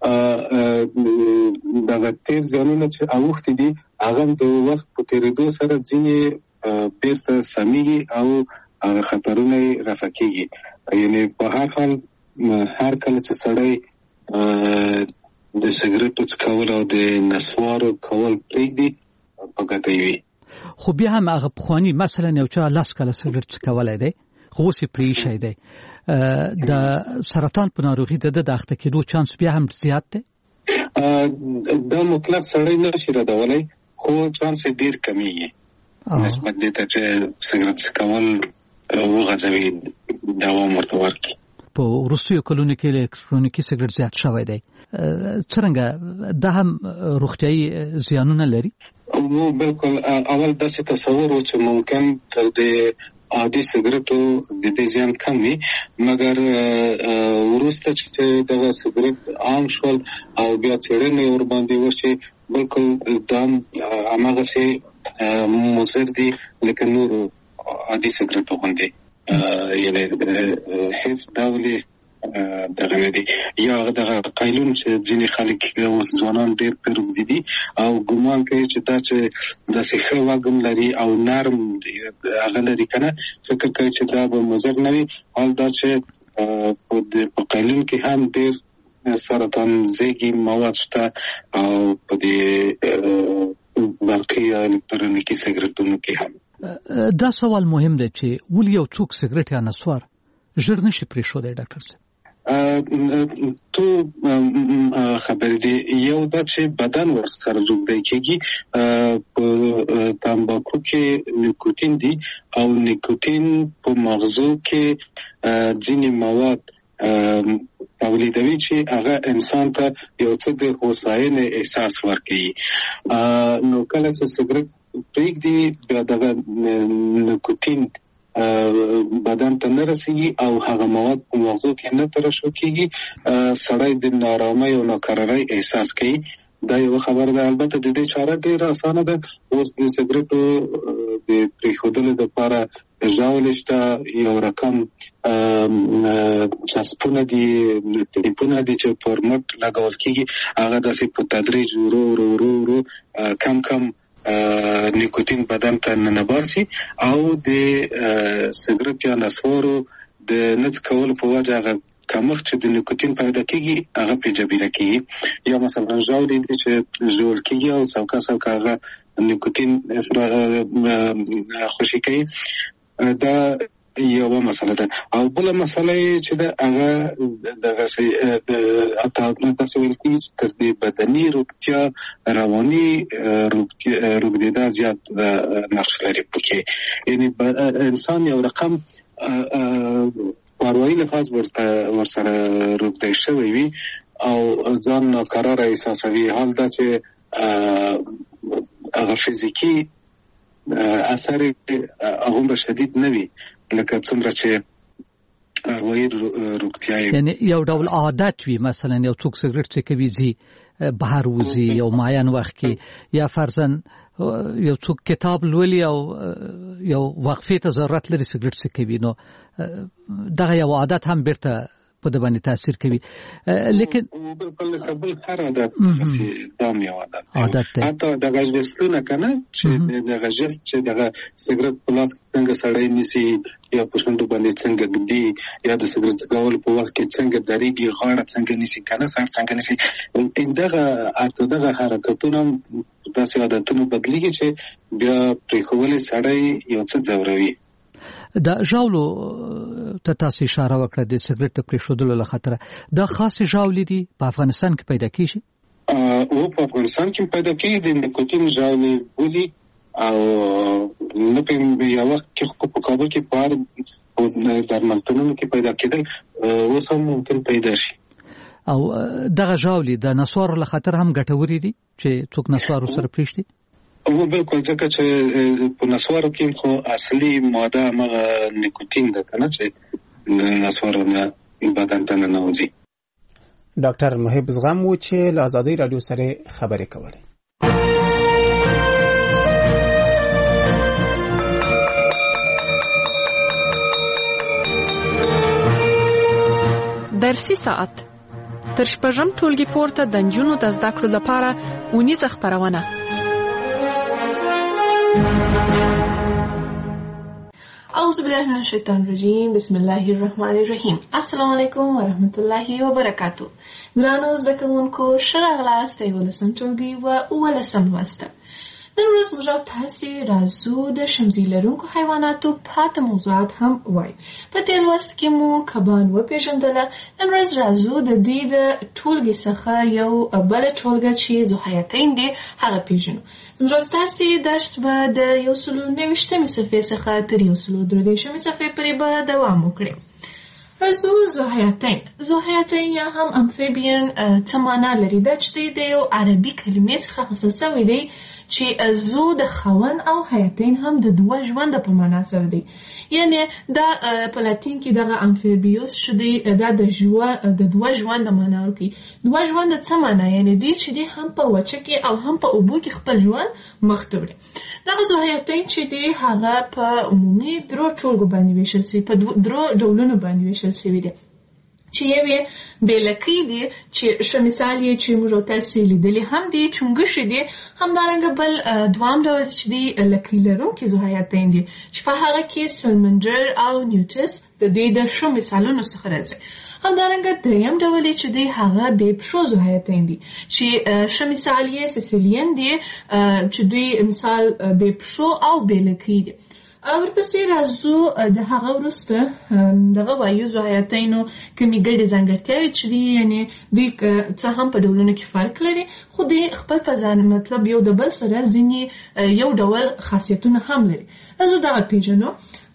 دغه تیر زیانونه چې اوښتي دي هغه د وخت په تېرېدو سره ځینې بیرته سمیږي او هغه خطرونه یې رفع کېږي. یعنې په هر حال هر کله چې سړی د سګریټو څکول او د نسوارو کول پرېږدي په ګټه وي. خو بیا هم هغه پخواني مثلا یو چا لاس کله سګریټ څکولی دی خو اوس یې پرېښی دی د سرطان په ناروغي د ده د اخته کېدو چانس بیا هم زیات دی؟ دا مطلق سړی نه شي ردولی خو چانس یې ډېر کمیږي نسبت دې ته چې سګریټ څکول وغځوي دوام ورته ورکړي. په وروستیو کلونو کې الکترونیکي سګریټ زیات شوی دی. څرنګه دا هم روغتیایي زیانونه لري؟ نو بالکل اول داسې تصور و چې ممکن تر د عادي سګریټو د دې زیان کم وي مګر وروسته چې دغه سګریټ عام شول او بیا څېړنې ورباندې وشي بالکل دا هماغسې مضر دي لکه نورو عادي سګریټو غوندې یعنې هیڅ ډولې دغه نه دي. یا دغه قایلون چې ځینې خلک اوس ځوانان ډېر پرې روږدي دي او ګمان کوي چې دا چې داسې ښه وږم لري او نرم هغه لري که نه فکر کوي چې دا به مضر نه وي. حال دا چې په قایلون کې هم ډېر سرطان زېږي مواد شته او په دې برقي یا الکترونیکي سګریټونو کې هم. دا سوال مهم دی چې ولې یو څوک سګریټ یا نسوار ژر نشي پرېښودی ډاکټر صاحب؟ تو خبرې دي یو دا چې بدن ورسره روږدی کېږي. په تمباکو کې نیکوتین دي او نیکوتین په مغزو کې ځینې مواد تولیدوي چې هغه انسان ته یو څه د هوساینې احساس ورکوي. نو کله چې سګریټ پرېږدي بیا دغه نیکوتین بدن ته نه رسېږي او هغه مواد په مغزو کې نه ترشح کېږي سړی د نارامۍ او ناقرارۍ احساس کوي. دا یو خبره ده. البته د دې چاره ډېره اسانه ده. اوس د سګریټو د پرېښودلو دپاره ژاولې شته یو رقم چسپونه دي ټیپونه دي چې پر مټ لګول کېږي هغه داسې په تدریج ورو ورو ورو ورو کم کم نیکوتین بدن ته ننباسي او د سګریټ یا نسوارو د نه څکولو په وجه هغه کمښت چې د نیکوتین پیدا کېږي هغه پرې جبیره کېږي. یا مثلا ژاولې دي چې ژول کېږي او سوکه سوکه هغه نیکوتین خوشي کوي. دا یوه مسله ده. او بله مسله چې ده هغه دغسې داسې ویل کېږي چې تر دې بدني روغتیا رواني روږدېدا زیات نقش لري پکې. یعنې انسان یو رقم په اروايي لحاظ ورسره روږدی شوی وي او ځان ناقراره احساسوي. حال دا چې هغه فزیکي اثر هغومره شدید نه وي لکه څومره چې اروايي روغتیا یې یعنې یو ډول عادت وي. مثلا یو څوک سګریټ څکوي ځي بهر وځي یو معین وخت کې یا فرضاً یو څوک کتاب لولي او یو وقفې ته ضرورت لري سګریټ څکوي نو دغه یو عادت هم بیرته په د باندې تاثیر کوي. لیکن بالکل قبول هر عادت خاصي دام یو عادت حتی دغه جستونه کنه چې دغه جست چې دغه سګریټ پلاس څنګه سړی نیسي یا په شونډو باندې څنګه ګدي یا د سګریټ څکول په وخت کې څنګه درېږي غاړه څنګه نیسي کنه سر څنګه نیسي دغه اته دغه حرکتونه داسې عادتونه بدلیږي چې بیا پرېښودل سړی یو څه ځوروي. دا ژاولو ته تاسو اشاره وکړه د سګریټ پرېښودلو له خطره دا خاصې ژاولې دي په افغانستان کې پیدا کېږي؟ او په افغانستان کې پیدا کېږي د نیکوتین ژاولې بولي او نه په یو وخت کې خو په کابل کې په هر درملتونونو کې پیدا کېدل اوس هم ممکن پیدا شي. او دغه ژاولې د نسوارو له خطر هم ګټورې دي چې څوک نسوارو سره پرېږدي؟ او بالکل ځکه چې په نسوارو کې خو اصلي ماده هغه نیکوتین ده کنه چې نسوارو نه بدن ته ننوځي. ډاکټر محب زغم و چې له آزادۍ رادیو سره خبرې کولې. درسي ساعت تر شپږم ټولګي پورته د نجونو د زده کړو لپاره اونیزه خپرونه. او اعوذ بالله من الشیطان الرجیم بسم الله الرحمن الرحیم. السلام علیکم ورحمت الله وبرکاتو. ګرانو زده کوونکو ښه راغلاست د یولسم ټولګي و اوولسم لوست. نن ورځ موږ تاسې راځو د شمزي لرونکو حیواناتو پاتې موضوعات هم وایو. په تېر لوست کې مو کبان وپېژندله. نن ورځ راځو د دوی د ټولګې څخه یو بله ټولګه چې ذوحیاتین دي هغه پېژنو. زموږ ستاسې درس به د یو سلو نوېشتمې صفحې څخه تر یو سلو درې دېرشمې صفحې پورې به دوام وکړي. راځو ذوحیاتین. ذوحیاتین یا هم امفیبین څه معنا لري؟ دا چې دی د یو عربي کلمې څخه اخیستل سوی دی چې زو د خاوند او حیاتین هم د دوه ژونده په معنا سره دی. یعنی دا په لاتین کې دغه امفیبیوس چې دی دا د ژوه د دوه ژونده معنا ورکوي. دوه ژونده څه معنا؟ یعنی دی چې دی هم په وچه کې او هم په اوبو کې خپل ژوند مخته وړي. دغه ذوحیاتین چې دی هغه په عمومي درو ټولګو باندې ویشل سوي، په درو ډولونو باندې ویشل سوي دي چې یو یې بیلکۍ دي چې ښه مثال یې چې موږ تاسې لیدلي هم دي چونګښې دي. همدارنګه بل دوام ډول چې دي لکۍ لرونکي ذوحیاتین دي چې په هغه کې سلمنډر او نیوټس د دوی د ښه مثالونو څخه راځي. همدارنګه دریم ډول چې دی هغه بې پښو ذوحیاتین دي چې ښه مثال یې سیسیلین دي چې دوی مثال بې پښو او بیلکۍ دي. ورپسې راځو د هغه وروسته دغه وایو ذوحیاتینو کومې ګډې ځانګړتیاوې چې دي، یعنې دوی څه هم په ډولونو کې فرق لري خو دوی خپل په ځان مطلب یو د بل سره ځینې یو ډول خاصیتونه هم لري. راځو دغه پېژنو.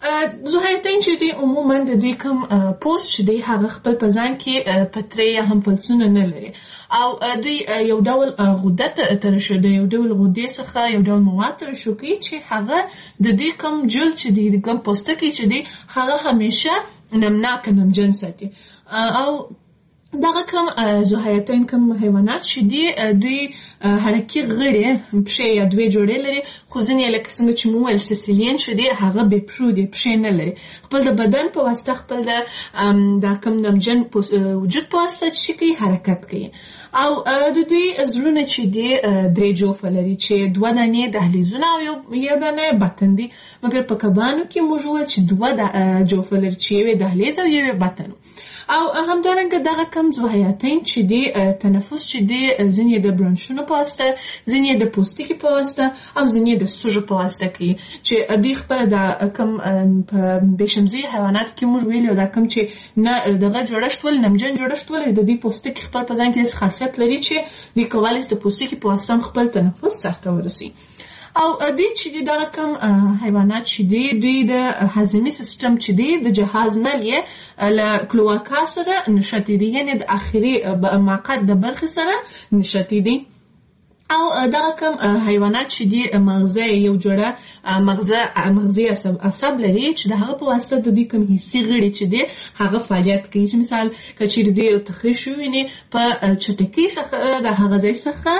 ذوحیاتین چې دی عموما د دوی کوم پوست چې دی هغه خپل په ځان کې پترې یا هم فلسونه نه لري او دوی یو ډول غده ترشح د یو ډول غدې څخه یو ډول مواد ترشح کوي چې هغه د دوی کوم جلد چې دی د کوم پوستکی چې دی هغه همیشه نمناک نمجن ساتي. او دغه کوم ذوحیاتین کوم حیوانات چې دي دوی حرکي غړي پښې یا دوې جوړې لري خو ځینې یې لکه څنګه چې مو ویل سیسیلین چې دي هغه بې پښو دي، پښې نه لري. خپل د بدن په واسطه خپل د کوم نمجن وجود په واسطه چې کوي حرکت کوي. او د دوی زړونه چې دي درې جوفه لري چې دوه دانې دهلیزونه او یو دانه بطن دي، مګر په کبانو کې موږ وایو چې دوه جوفه لري چې یو دهلیز او یو بطن. او همدارنګه دغه کم ذوحیاتین چې دی تنفس چې دی ځینې د برانشونو په واسطه، ځینې د پوستکي په واسطه او ځینې د سوژو په واسطه کوي چې دوی خپله د کم په بېشمزي حیوانات کې موږ ویلي دا کم چې نه دغه جوړښت ولري نمجن جوړښت ولري د دوی پوستکي خپل په ځان کې داسې خاصیت لري چې دوی کولی شي د پوستکي په واسطه هم خپل تنفس سرته ورسوي. او دوی چې دی دغه کم حیوانات چې دی دوی د هضمي سیستم چې دی د جهاز نل یې له کلواکا سره نښتي دي، یعنې د آخري مقعد د برخې سره نښتي دي. او دغه کم حیوانات چې دی مغزه یو جوړه مغزه مغزي عصب لري چې د هغه په واسطه د دوی کوم حسي غړي چې دی هغه فعالیت کوي. چې مثال که چیرې دوی یو تخریش وویني په چټکۍ څخه د هغه ځای څخه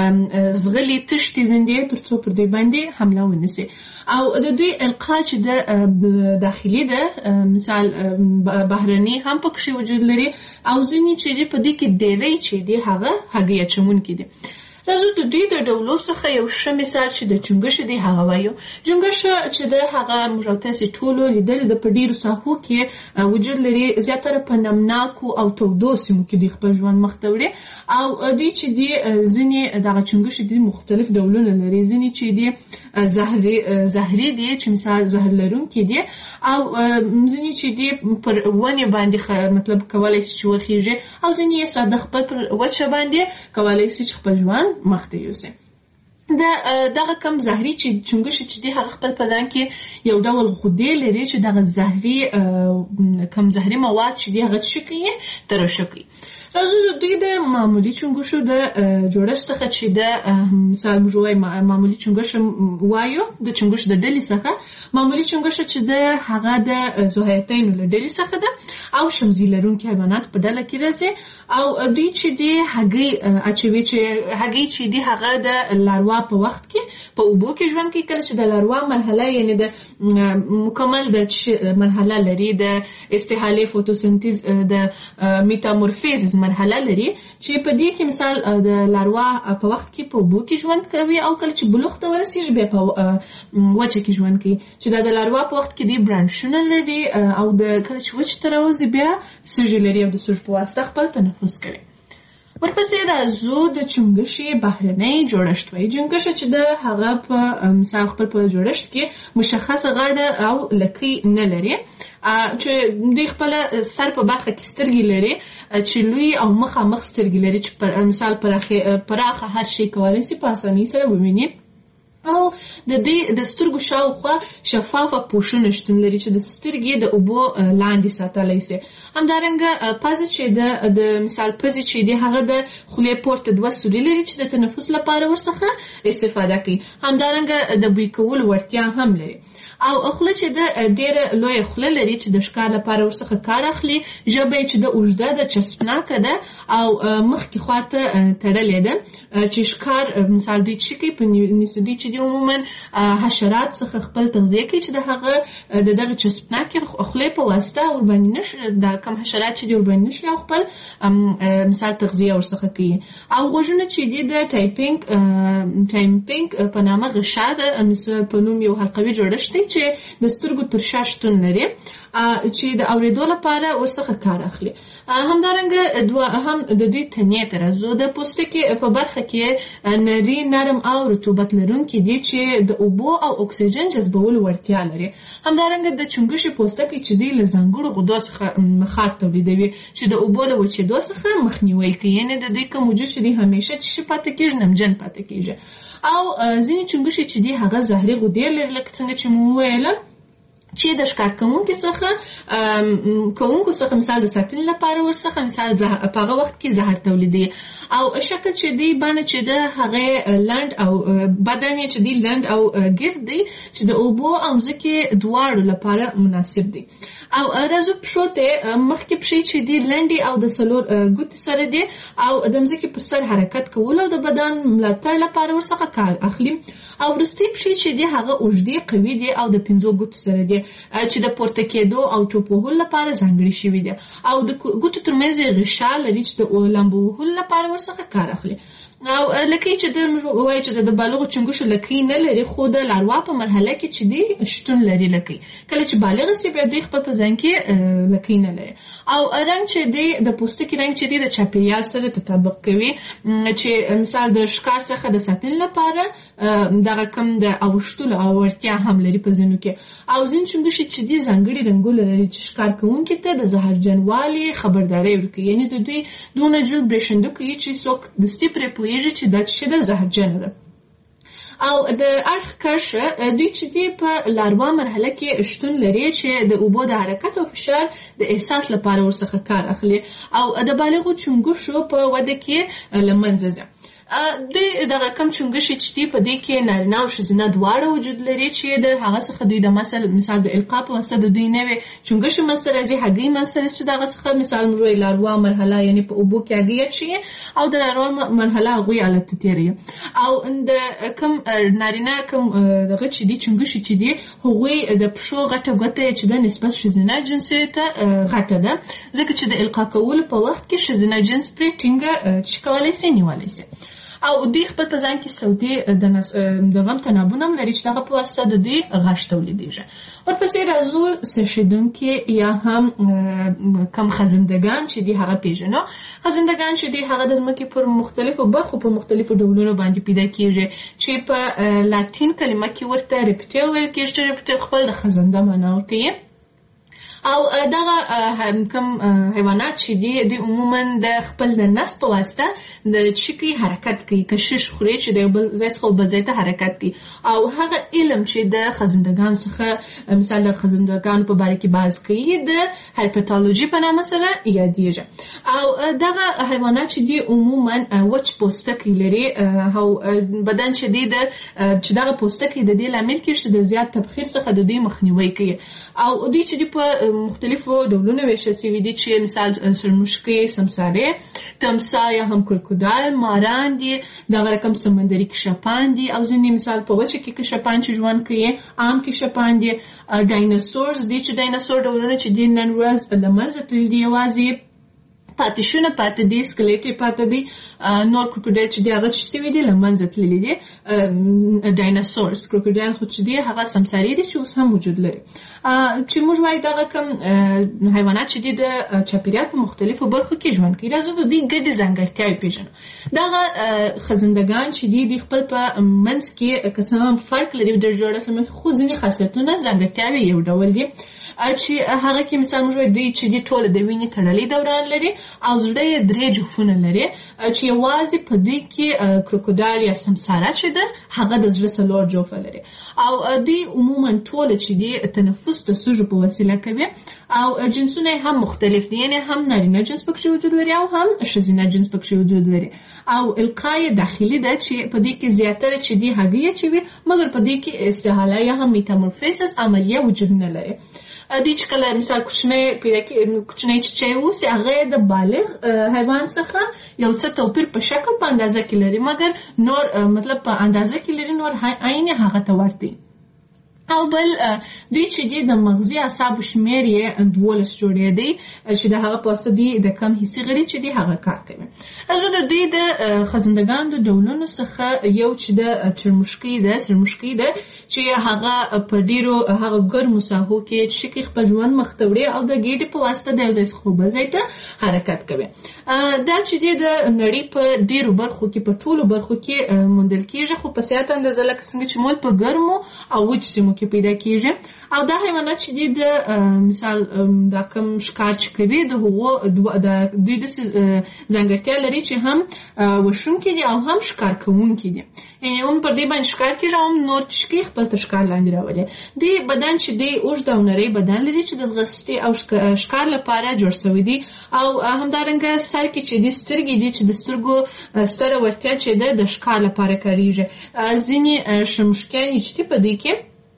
ځغلي تښتي زندې تر څو پر دوی باندې حمله ونیسي. او د دوی القا چې د داخلي ده مثال بهرني هم پکښې وجود لري او ځینې چې دی په دې کې ډېری چې دی هغه هګۍ اچوونکي دي. راځو د دوی د ډولو څخه یو ښه مثال چې د چونګښې دی هغه وایو. چونګښه چې د هغه موږ تاسې ټولو لیدلې ده په ډېرو ساحو کې وجود لري، زیاتره په نمناکو او تودو سیمو کې دوی خپل ژوند مخته وړي. او دوی چې دی ځینې دغه چونګښې دي مختلف ډولونه لري، ځینې چې دی زهري زهري دي چې مثال زهر لرونکي دي او ځینې چې دی پر ونې باندې مطلب کولی شي چې وخیږي او ځینې یې ساده خپل پر وچه باندې کولی شي چې خپل ژوند مخته یوسي. د دغه کم زهري چې چونګښې چې دی هغه خپل په ځان کې یو ډول غدې لري چې دغه زهري کم زهري مواد چې دی هغه څه کوي ترشح کوي. راځو د دوی د معمولي چونګښو د جوړښت څخه چې د مثال موږ وایو معمولي چونګښه وایو د چونګښ د ډلې څخه. معمولي چونګښه چې د هغه د ذوحیاتینو له ډلې څخه ده او شمزي لرونکي حیوانات په ډله کې راځي. او دوی چې دی هګۍ اچوي چې هګۍ چې دی هغه د لاروا په وخت کې په اوبو کې ژوند کوي. کله چې د لاروا مرحله یعنې د مکمل د مرحله لري د استحالې فوتوسنتیز د میتامورفیزم مرحله لري چې په دې کې مثال د لاروا په وخت کې په اوبو کې ژوند کوي او کله چې بلوغ ته ورسیږي بیا په وچه کې ژوند کوي چې دا د لاروا په وخت کې دی برانشونه لري او د کله چې وچه ته راوځي بیا سږي لري او د سږو په واسطه خپل تنفس کوي. ورپسې راځو د چونګښې بهرنی جوړښت وایي. چونګښه چې د هغه په مثال خپل په جوړښت کې مشخصه غاړه او لکۍ نه لري چې دوی خپل سر په برخه کې سترګې لري چې لوی او مخامخ سترګې لري چې پر مثال پراخه هر شي کولی شي په اسانۍ سره وویني او د دې د سترګو شاوخوا شفافه پوښونه شتون لري چې د سترګې د اوبو لاندې ساتلی شي. همدارنګه پزه چې د د مثال پزې چې دی هغه د خولې پورته دوه سوري لري چې د تنفس لپاره ورڅخه استفاده کوي. همدارنګه د بوی کولو وړتیا هم لري او خوله چې د ډېره لویه خوله لري چې د ښکار لپاره ورڅخه کار اخلي. ژبه چې د اوږده ده چسپناکه ده او مخکې خواته تړلې ده چې ښکار مثال دوی چې کوي په نسدي چې دی عموما حشرات څخه خپل تغذیه کوي چې د هغه د دغه چسپناکې خولې په واسطه ورباندې نشي دا کم حشرات چې دی ورباندې نشي او خپل مثال تغذیه ورڅخه کوي. او غوږونه چې دی د ټایپینګ ټایپینګ په نامه غشا ده مثال په نوم یو حلقوي جوړښت دی چې د سترګو تر شا شتون لري چې د اورېدو لپاره ورڅخه کار اخلي. همدارنګه دوه هم د دوی تنې ته راځو. د پوستکي په برخه کې نري نرم او رطوبت لرونکي دي چې د اوبو او اکسیجن جذبولو وړتیا لري. همدارنګه د چونګښې پوستکي چې دی له ځانګړو غدو څخه مخاط تولیدوي چې د اوبو له وچېدو څخه مخنیوی کوي. یعنې د دوی کوم وجود چې دی همیشه چې پاتې کېږي نمجن پاتې کېږي. او ځینې چونګښې چې دی هغه زهري غدې لري لکه څنګه چې مو وویله چې د ښکار کوونکو څخه کوونکو څخه مثال د ساتنې لپاره ورڅخه مثال په هغه وخت کې زهر تولیدوي. او شکل چې دی بڼه چې د هغې لنډ او بدن یې چې دی لنډ او ګرد دی چې د اوبو او مځکې دواړو لپاره مناسب دی. او راځو پښو ته. مخکې پښې چې دی لنډې او د څلور ګوتې سره دی او د مځکې پر سر حرکت کول او د بدن ملاتړ لپاره ورڅخه کار اخلي. او وروستۍ پښې چې دی هغه اوږدې قوي دي او د پنځو ګوتو سره دی چې د پورته کېدو او ټوپ وهلو لپاره ځانګړي شوي دي. او د ګوتو ترمنځ یې غشا لري چې د لامبو وهلو لپاره ورڅخه کار اخلي. او لکۍ چې د وایي چې د بالغو چونګښو لکۍ نه لري خو د لاروا په مرحله کې چې دی شتون لري لکۍ. کله چې بالغ شي بیا دوی خپل په ځان کې لکۍ نه لري. او رنګ چې دی د پوستکي رنګ چې دی د چاپېریال سره تطابق کوي چې مثال د ښکار څخه د ساتنې لپاره دغه کم د اوښتلو او وړتیا هم لري په ځینو کې. او ځینې چونګښې چې دی ځانګړي رنګونه لري چې ښکار کوونکي ته د زهرجنوالي خبرداری ورکوي. یعنې د دوی دونه جوړ برېښندو کوي چې څوک دستي پرې پوهېږي چې دا چې ده زهرجنه ده. او د اړخ کرښه دوی چې دی په لاروا مرحله کې شتون لري چې د اوبو د حرکت او فشار د احساس لپاره ورڅخه کار اخلي. او د بالغو چونګښو په وده کې له منځه ځي. دوی دغه کم چونګښې چې دي په دې کې نارینه او ښځینه دواړه وجود لري چې د هغه څخه دوی د مثل مثال د القا په واسطه د دوی نوې چونګښې منځته راځي. هګۍ منځته راځي چې دغه څخه مثال موږ وایو لاروا مرحله یعنې په اوبو کې هګۍ اچوي او د لاروا مرحله هغوی حالت ته تېروي. او د کم نارینه کم دغه چې دي چونګښې چې دي هغوی د پښو غټه ګوته چې د نسبت ښځینه جنسي ته غټه ده ځکه چې د القا کولو په وخت کې ښځینه جنس پرې ټینګه چې کولی شي نیولی شي. او دوی خپل په ځان کې سودي د غم تنابونه هم لري چې دغه په واسطه د دوی غږ تولیدېږي. ورپسې راځو څښېدونکي یا هم کم خزندګان چې دي هغه پېژنو. خزندګان چې دي هغه د ځمکې پر مختلفو برخو په مختلفو ډولونو باندې پیدا کېږي چې په لاتین کلمه کې ورته ریپټیل ویل کېږي چې ریپټیل خپل د خزنده معنا ورکوي. او دغه کم حیوانات چې دي دوی عموما د خپل د نس په واسطه د چیکي حرکت کوي. کشش خوري چې د بل ځای څخه بل ځای ته حرکت کوي. او هغه علم چې د خزندګان څخه مثال د خزندګانو په باره کې بحث کوي د هایپرټالوژي په نامه سره یادېږي. او دغه حیوانات چې دي عموما وچ پوستکی لري او بدن چې دی د چې دغه پوستکی د دې لامل کېږي چې د زیات تبخیر څخه د دې مخنیوي کوي. او دوی چې دی په مختلفو ډولونو ویشل شوي دي چې مثال سرمشکې، سمسارې، تمساح یا هم کروکودایل، ماران دي، دغه رقم سمندري کشپان دي او ځینې مثال په وچه کې کشپان چې ژوند کوي عام کشپان دي. ډایناسورز دي چې ډایناسور ډولونه چې دي نن ورځ له منځه تللي دي. یوازې پاتې شونه پاتې دي، سکلیټ پاتې دي، نور کروکوډایل چې دی هغه چې سوي دي لمنځه تللي دي، ډایناسورس کروکوډایل خو چې دی هغه سمساري دي چې اوس هم وجود لري. چې موږ وایو دغه کوم حیوانات چې دي د چاپیریال په مختلفو برخو کې ژوند کوي، راځو د دې ګډې ځانګړتیاوې پېژنو. دغه خزندګان چې دي د خپل په منځ کې که څه هم فرق لري د جوړښت له مخې، خو ځینې خاصیتونه ځانګړتیاوې یو ډول دي چې هغه کې مثال موږ وایو دوی چې دي ټول د وینې تړلي دوران لري او زړه یې درې جوفونه لري چې یوازې په دوی کې کروکودایل یا سمساره چې ده هغه د زړه څلور جوفه لري او دوی عموما ټول چې دي تنفس د سږو په وسیله کوي او جنسونه هم مختلف دي، یعنی هم نارینه جنس پکې وجود لري او هم ښځینه جنس پکې وجود لري او القای داخلي ده چې په دې کې زیاتره چې دي هګۍ چې وي، مګر په دې کې استحاله یا هم میتامورفیزس عملیه وجود نه لري. دوی چې کله مثال کوچنی پیدا کې کوچنی چیچی اوسي هغه د بالغ حیوان څخه یو څه توپیر په شکل په اندازه کې لري، مګر نور مطلب په اندازه کې لري نور عین هغه ته ورته. او بل دوی چې دي د مغزي اعصابو شمیر یې دولس جوړې دي چې د هغه په واسطه دي د کم حسي غړي چې دي هغه کار کوي. زه د دوی د خزندګانو د ډولونو څخه یو چې د چرمشکي ده سرمشکي ده چې هغه په ډیرو هغه ګرمو ساحو کې چې خپل ژوند مخ ته وړي او د ګیډې په واسطه د یو ځای څخه بل ځای ته حرکت کوي. دا چې دي د نړۍ په ډیرو برخو کې په ټولو برخو کې موندل کیږي، خو په زیاته اندازه لکه څنګه چې مول په ګرمو او وچ سیمو کې پیدا کیږي. او دا حیوانات چې دي د مثال دا کوم ښکار چې کوي د هغو د دوی د ځانګړتیا لري چې هم وشونکي دي او هم ښکار کوونکي دي، یعنې هم پر دې باندې ښکار کیږي او هم نور چې خپل تر ښکار لاندې راولي. دوی بدن چې دی اوږد او نری بدن لري چې د ځغستې او ښکار لپاره جوړ شوی دي او همدارنګه سر کې چې دي سترګې دي چې د سترګو ستره وړتیا چې ده د ښکار لپاره کاریږي. ځینې شمشکیان چې دي په دې کې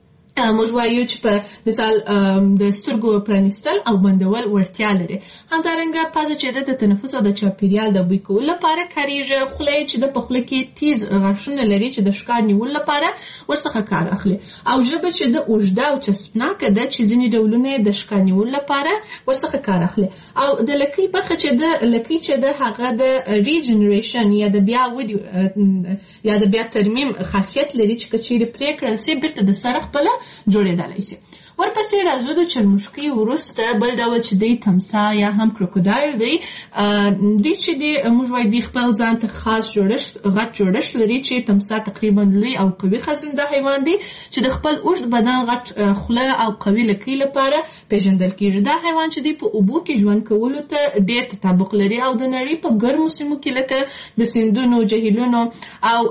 موږ وایو چې په مثال د سترګو پرانیستل او بندول وړتیا لري. همدارنګه پزه چې د تنفس او د چاپیریال د بوی کولو لپاره کاریږي. خوله چې د په خوله کې تیز غاښونه لري چې د ښکار نیولو لپاره ورڅخه کار اخلي او ژبه چې د اوږده او چسپناکه ده چې ځینې ډولونه د ښکار نیولو لپاره ورڅخه کار اخلي. او د لکۍ برخه چې د لکۍ چې د هغه د ریجنریشن یا د بیا ودی یا د بیا ترمیم خاصیت لري چې کچېرې پرې کړل سي بیرته د سر خپله جوړېدلی شي. ورپسې راځو د چرمشکي وروسته بل ډول چې دی تمسا یا هم کروکودایل دی. دوی چې دی موږ وایو دوی خپل ځان ته خاص جوړښت غټ جوړښت لري چې تمسا تقریبا لوی او قوي خزنده حیوان دی چې د خپل اوږد بدن غټ خوله او قوي لکۍ لپاره پیژندل کیږي. دا حیوان چې دی په اوبو کې ژوند کولو ته ډېر تطابق لري او د نړۍ په ګرمو سیمو کې لکه د سیندونو جهیلونو او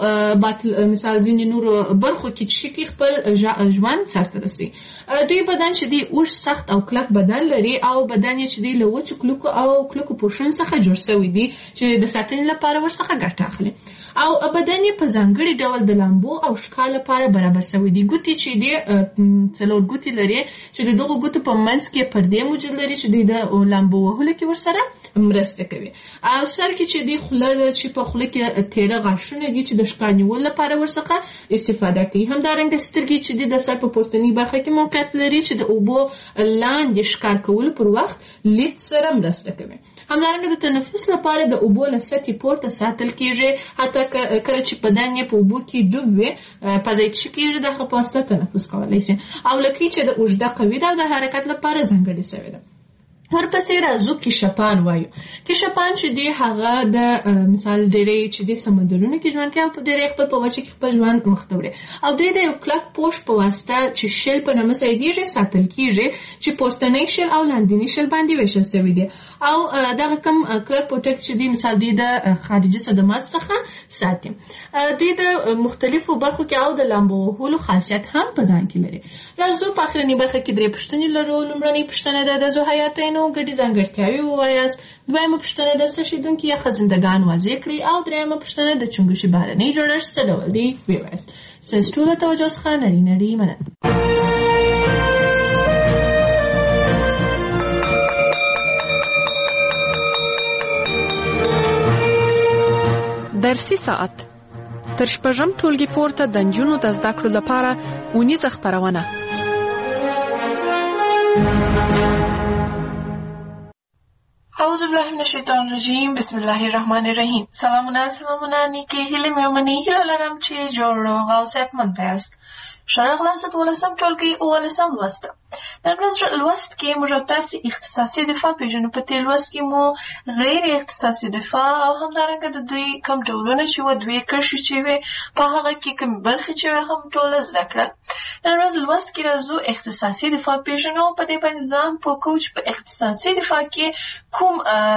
مثال ځینې نورو برخو کې چې خپل ژوند سرته رسي. دوی بدن چې دی اوږد سخت او کلک بدن لري او بدن یې چې دی له وچو کلکو او کلکو پوښونو څخه جوړ شوی دی چې د ساتنې لپاره ورڅخه ګټه اخلي او بدن یې په ځانګړي ډول د لامبو او ښکار لپاره برابر شوی دی. ګوتې چې دی څلور ګوتې لري چې د دغو ګوتو په منځ کې پردې موجود لري چې دی د لامبو وهلو کې ورسره مرسته کوي. او سر کې چې دی خوله ده چې په خوله کې تیره غاښونه دي چې د ښکار نیولو لپاره ورڅخه استفاده کوي. همدارنګه سترګې چې دی د سر په پورتنۍ برخه کې موقعیت لري چې د اوبو لاندې ښکار کولو پر وخت لید سره مرسته کوي. همدارنګه د تنفس لپاره د اوبو له سطحې پورته ساتل کیږي، حتی کله چې بدن یې په اوبو کې ډوب وي پزه یې چې کیږي د هغه په واسطه تنفس کولی شي. او لکۍ چې د اوږده قوي ده او د حرکت لپاره ځانګړې شوې ده. ورپسې راځو کشپان وایو. کشپان چې دی هغه د مثال ډېری چې دی سمندرونو کې ژوند کوي او په ډېری خپل په وچه کې خپل ژوند مخ ته وړي او دوی د یو کلک پوښ په واسطه چې شل په نامه سایدیږي ساتل کیږي چې پورتنی شل او لاندینی شل باندې ویشل شوی دی او دغه کوم کلک پوټک چې دی مثال دی د خارجي صدمات څخه ساتي. دوی د مختلفو برخو کې او د لامبو وهلو خاصیت هم په ځان کې لري. راځو په اخرنۍ برخه کې درې پوښتنې لرو. لومړنۍ پوښتنه ده د ذوحیاتین ګډې ځانګړتیاوې ووایاست. دویمه پوښتنه د څښیدونکي یا خزندګان واضح کړئ او دریمه پوښتنه د چنګښې بهرنی جوړښت څه ډول دی ووایاست. ستاسو ټولو توجه څخه نړۍ نړۍ مننه. درسي ساعت تر شپږم ټولګي پورته د نجونو د زده کړو لپاره اونیزه خپرونه. أعوذ اعوذ بالله من الشیطان الرجیم بسم الله الرحمن الرحیم. سلامونه سلامونه نیکی هیله میومنی هیله لرم چې جوړ روغ او صحتمند پیاست. شرق لاست ولسم ټولګي اولسم لوسته. نن ورځ لوست کې موږ تاسو اختصاصي دفاع پیژنو. په دې لوست کې مو غیر اختصاصي دفاع او همدارنګه د دوی کوم ډولونه چې و دوی کرښې چې وي په هغه کې کوم برخې چې هم ټول زده کړل. نن ورځ لوست کې راځو اختصاصي دفاع پیژنو. په دې باندې ځان پوکو چې په اختصاصي دفاع کې کوم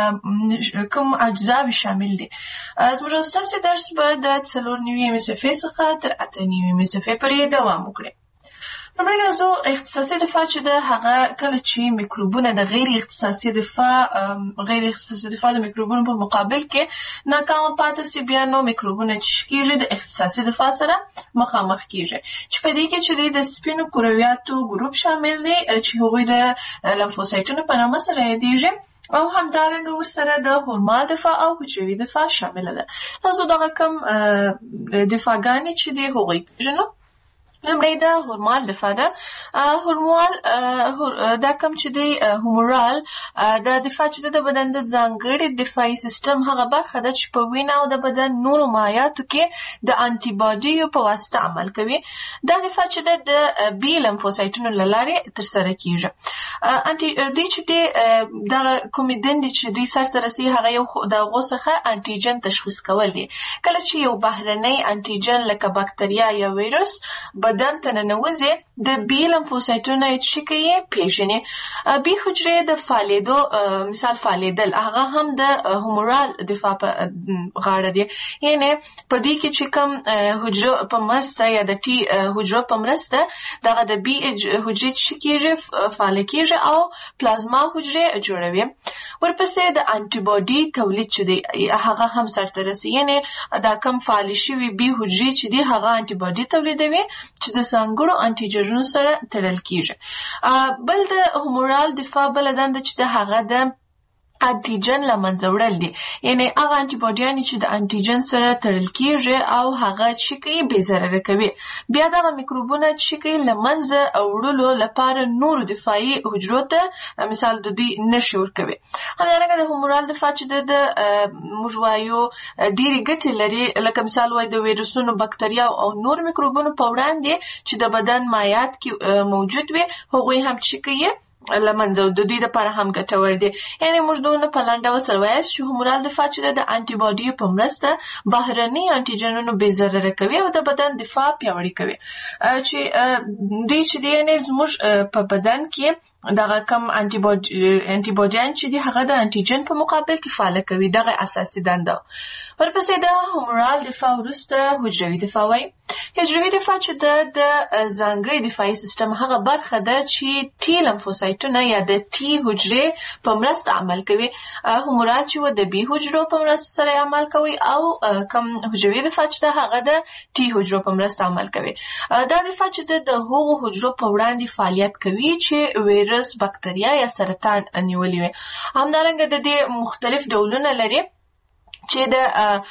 کوم اجزاوې شامل دي. زموږ ستاسو درس به د څلور نوي صفحې څخه تر اته نوي صفحې پورې دوام وکړي. لومړی راځو اختصاصي دفاع چې د هغه کله چې میکروبونه د غیر اختصاصي دفاع غیر اختصاصي دفاع د میکروبونو په مقابل کې ناکامه پاتې سي، بیا نو میکروبونه چې کېږي د اختصاصي دفاع سره مخامخ کېږي چې په دې کې چې د سپینو کرویاتو ګروپ شامل دی چې هغوی د لمفوسایټونو په نامه سره یادېږي او همدارنګه ورسره د هورمال دفاع او حجروي دفاع شامله ده. تاسو دغه کوم دفاعګانې چې دی هغوی پېژنو. لومړی د هورمال دفاع ده. هورمال دا کوم چې دی هومورال د دفاع چې د بدن د ځانګړي دفاعي سیستم هغه برخه ده چې په وینه او د بدن نورو مایعاتو کې د انټي باډیو په واسطه عمل کوي. دا دفاع چې ده د بي لمفوسایټونو له لارې ترسره کېږي. انټي دی چې دی دغه کومې دندې چې دوی سرته رسوي هغه یو د هغو څخه انټیجن تشخیص کول دي. کله چې یو بهرنی انټیجن لکه باکتریا یا ویروس بدن ته ننوځي د بي لمفوسایټونه یې چې کوي پېژني. بي حجرې د فعالېدو مثال فعالېدل هغه هم د هومورال دفاع په غاړه دي. یعنې په دې کې چې کوم حجرو په مرسته یا د ټي حجرو په مرسته دغه د بي حجرې چې کېږي فعاله کېږي او پلازما حجرې جوړوي. ورپسې د انټي باډي تولید چې دی هغه هم سرته رسي. یعنې دا کوم فعالې شوي بي حجرې چې دي هغه انټي باډي تولیدوي چې د ځانګړو انټیجنونو سره تړل کېږي. بل د هومورال دفاع بله دنده چې د هغه د انټیجن له منځه وړل دي. یعنې هغه انټي باډیانې چې د انټیجن سره تړل کېږي او هغه چې کوي بې ضرره کوي. بیا دغه میکروبونه چې کوي له منځه وړلو لپاره نورو دفاعي حجرو ته مثال د دوی نښې ورکوي. همدارنګه د هومورال دفاع چې د موږ وایو ډېرې ګټې لري، لکه مثال وایي د ویروسونو، بکتریا او نور میکروبونو په وړاندې چې د بدن مایعات کې موجود وي هغوی هم چې کوي له منځه د دوی لپاره هم ګټور دي. یعنې موږ دونه په لنډ ډول سره وایو چې هومورال دفاع چې د انټي باډیو په مرسته بهرني انټیجنونو بې ضرره کوي او د بدن دفاع پیاوړې کوي. چې دوی چې دی یعنې زموږ په بدن کې دغه کم انټي باډیان چې دی هغه د انټیجن په مقابل کې فعاله کوي. دغه اساسي دنده. ورپسې د هومورال دفاع وروسته حجروي دفاع وایي. حجروي دفاع چې د ځانګړي دفاعي سیستم هغه برخه ده چې ټي لمفوسایټونه یا د ټي حجرې په مرسته عمل کوي. هومورال چې و د بي حجرو په مرسته سره عمل کوي او کم حجروي دفاع چې ده هغه د ټي حجرو په مرسته عمل کوي. دا دفاع چې د هغو حجرو په وړاندې فعالیت کوي چې ویروس، باکتریا یا سرطان نیولي وي. همدارنګه د دې مختلف ډولونه لري چې د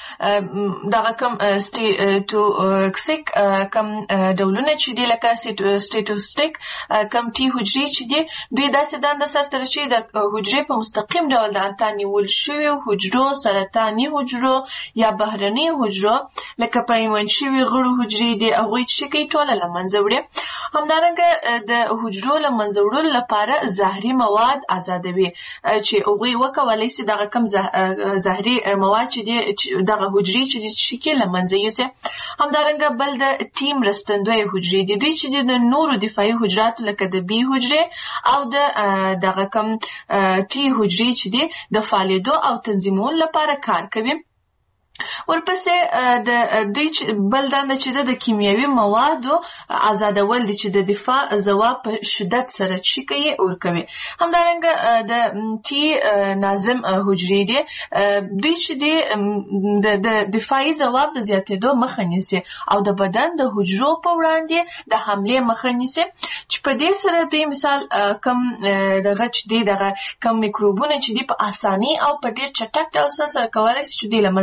دغه کوم سټیټوکسیک کوم ډولونه چې دي لکه سټیټوسټیک کوم ټي حجرې چې دي دوی داسې دنده سرته رسوي د حجرې په مستقیم ډول د انته نیول شویو حجرو، سرطاني حجرو یا بهرني حجرو لکه پیوند شوي غړو حجرې دي هغوی چې کوي ټوله له منځه وړي. همدارنګه د حجرو له منځه وړلو لپاره زهري مواد ازادوي چې هغوی وکولی سي دغه کوم زهري مواد چې دی دغه حجرې چې دي چې کې له منځه یوسي. همدارنګه بل د ټي مرستندویه حجرې دي دوی چې د نورو دفاعي حجراتو لکه د بي حجرې او د دغه کوم ټي حجرې چې دي د فعالېدو او تنظیمولو لپاره کار کوي. ورپسې د دوی بل دنده چې د کیمیاوي موادو آزادول دي چې د دفاع ځواب په شدت سره چې کوي ورکوي. همدارنګه د ټي ناظم حجرې دي دوی چې د دفاعي ځواب د زیاتېدو مخه نیسي او د بدن د حجرو په وړاندې د حملې مخه نیسي چې په دې سره دوی مثال کم دغه چې دی دغه کم میکروبونه چې دي په اساني او په ډېر چټک ډول سره کولی شي چې دوی له منځه یوسي.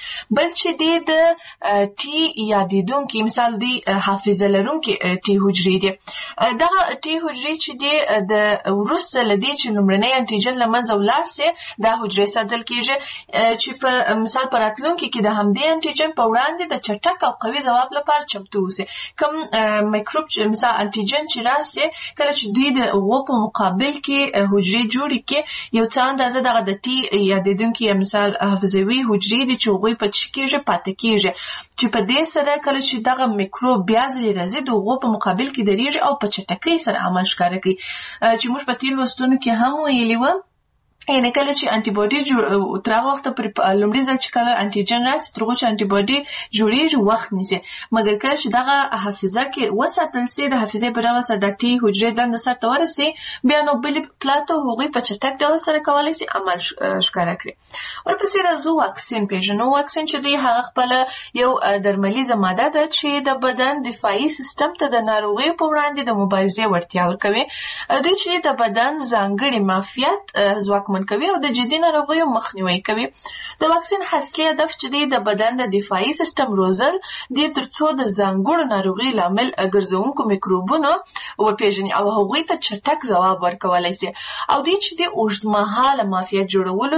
بل چې دی د ټي یادیدونکي مثال دی حافظه لرونکي ټي حجرې دي. دغه ټي حجرې چې دی د وروسته له دې چې لومړنی انټيجن له منځه ولاړ سي دا حجرې ساتل کېږي چې په مثال په راتلونکي کې د همدې انټيجن په وړاندې د چټک او قوي ځواب لپاره چمتو اوسي. کوم میکروب چې مثال انټيجن چې راسي کله چې دوی د هغو په مقابل کې حجرې جوړې کې یو څه اندازه دغه د ټي یادیدونکي یا مثال حافظوي حجرې دي چې هغوی په څه کېږي پاتې کېږي چې په دې سره کله چې دغه میکروب بیا ځلې راځي د هغو په مقابل کې درېږي او په چټکۍ سره عمل ښکاره کوي چې موږ په تېرو لوستونو کې هم ویلي وو. یعنې کله چې انټي باډي تر هغه وخته پورې لومړي ځل چې کله انټيجن راسي تر هغو چې انټي باډي جوړېږي وخت نیسي مګر کله چې دغه حافظه کې وساتل سي د حافظې په ډول سره د ټي حجرې دنده سرته ورسي بیا نو بلې پلاته هغوی په چټک ډول سره کولی سي عمل ښکاره کړي. ورپسې راځو واکسین پېژنو. واکسین چې دی هغه خپله یو درملیزه ماده ده چې د بدن دفاعي سیستم ته د ناروغیو په وړاندې د مبارزې وړتیا ورکوي. دوی چې د بدن ځانګړي معافیت ځواک من کوي او د جدي ناروغیو مخنیوي کوي. د واکسین اصلي هدف چې دی د بدن د دفاعي سیستم روزل دی ترڅو د ځانګړو ناروغیو لامل ګرځونکو میکروبونو وپېژني او هغوی ته چټک ځواب ورکولی سي او دی چې د اوږدمهاله معافیت جوړولو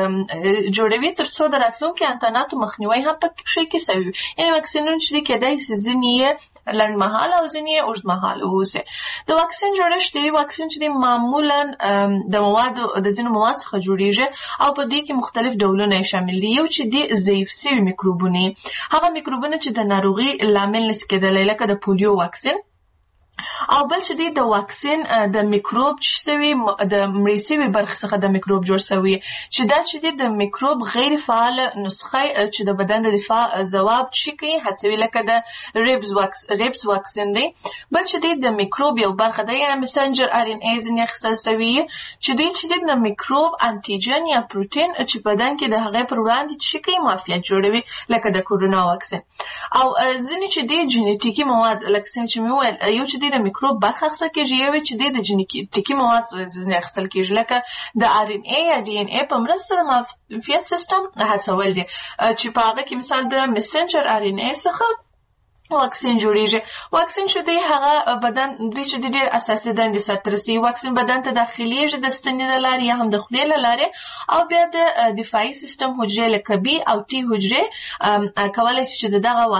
جوړوي ترڅو د راتلونکي انتاناتو مخنیوي هم پکې کې سوي وي. یعنې واکسینونه چې دی کېدای سي ځینې یې لنډمهاله او ځینې یې اوږدمهاله واوسي. د واکسین جوړښت دی واکسین چې دی معمولا د موادو د ځینو مواد څخه جوړیږي او په دې کې مختلف ډولونه شامل دي. یو چې دی ضعیف سوي میکروبونه هغه میکروبونه چې د ناروغي لامل نشي کېدلی لکه د پولیو واکسین او بل چې دی د واکسین د میکروب چې سوي د مړې سوي برخې څخه د میکروب جوړ سوي چې دا چې دی د میکروب غیر فعال نسخه چې د بدن د دفاع ځواب چې کوي هڅوي لکه د ریبز واکس ریبز واکسین دی. بل چې دی د میکروب یو برخه دی یا مسنجر ار ان ای ځینې اخیستل سوي چې دی چې دی د میکروب انټيجن یا پروتین چې بدن کې د هغې پر وړاندې چې کوي معافیت جوړوي لکه د کورونا واکسین. او ځینې چې دی جینیټیکي مواد لکه څنګه چې مې وویل یو چې د میکروب برخه اخیستل کېږي یو چې دی د جینیټیکي مواد ځینې اخیستل کېږي لکه د ار ان ای یا ډي ان ای په مرسته د معافیت سیستم هڅول دي چې په هغه کې مثال د مسنجر ار ان ای څخه واکسین جوړیږي. واکسین چې دی هغه بدن دوی چې د ډېر اساسي دندې سرته رسوي. واکسین بدن ته داخلیږي د ستنې له لارې یا هم د خولې له لارې او بیا د دفاعي سیستم حجرې لکه بي او ټي حجرې کولی شي چې د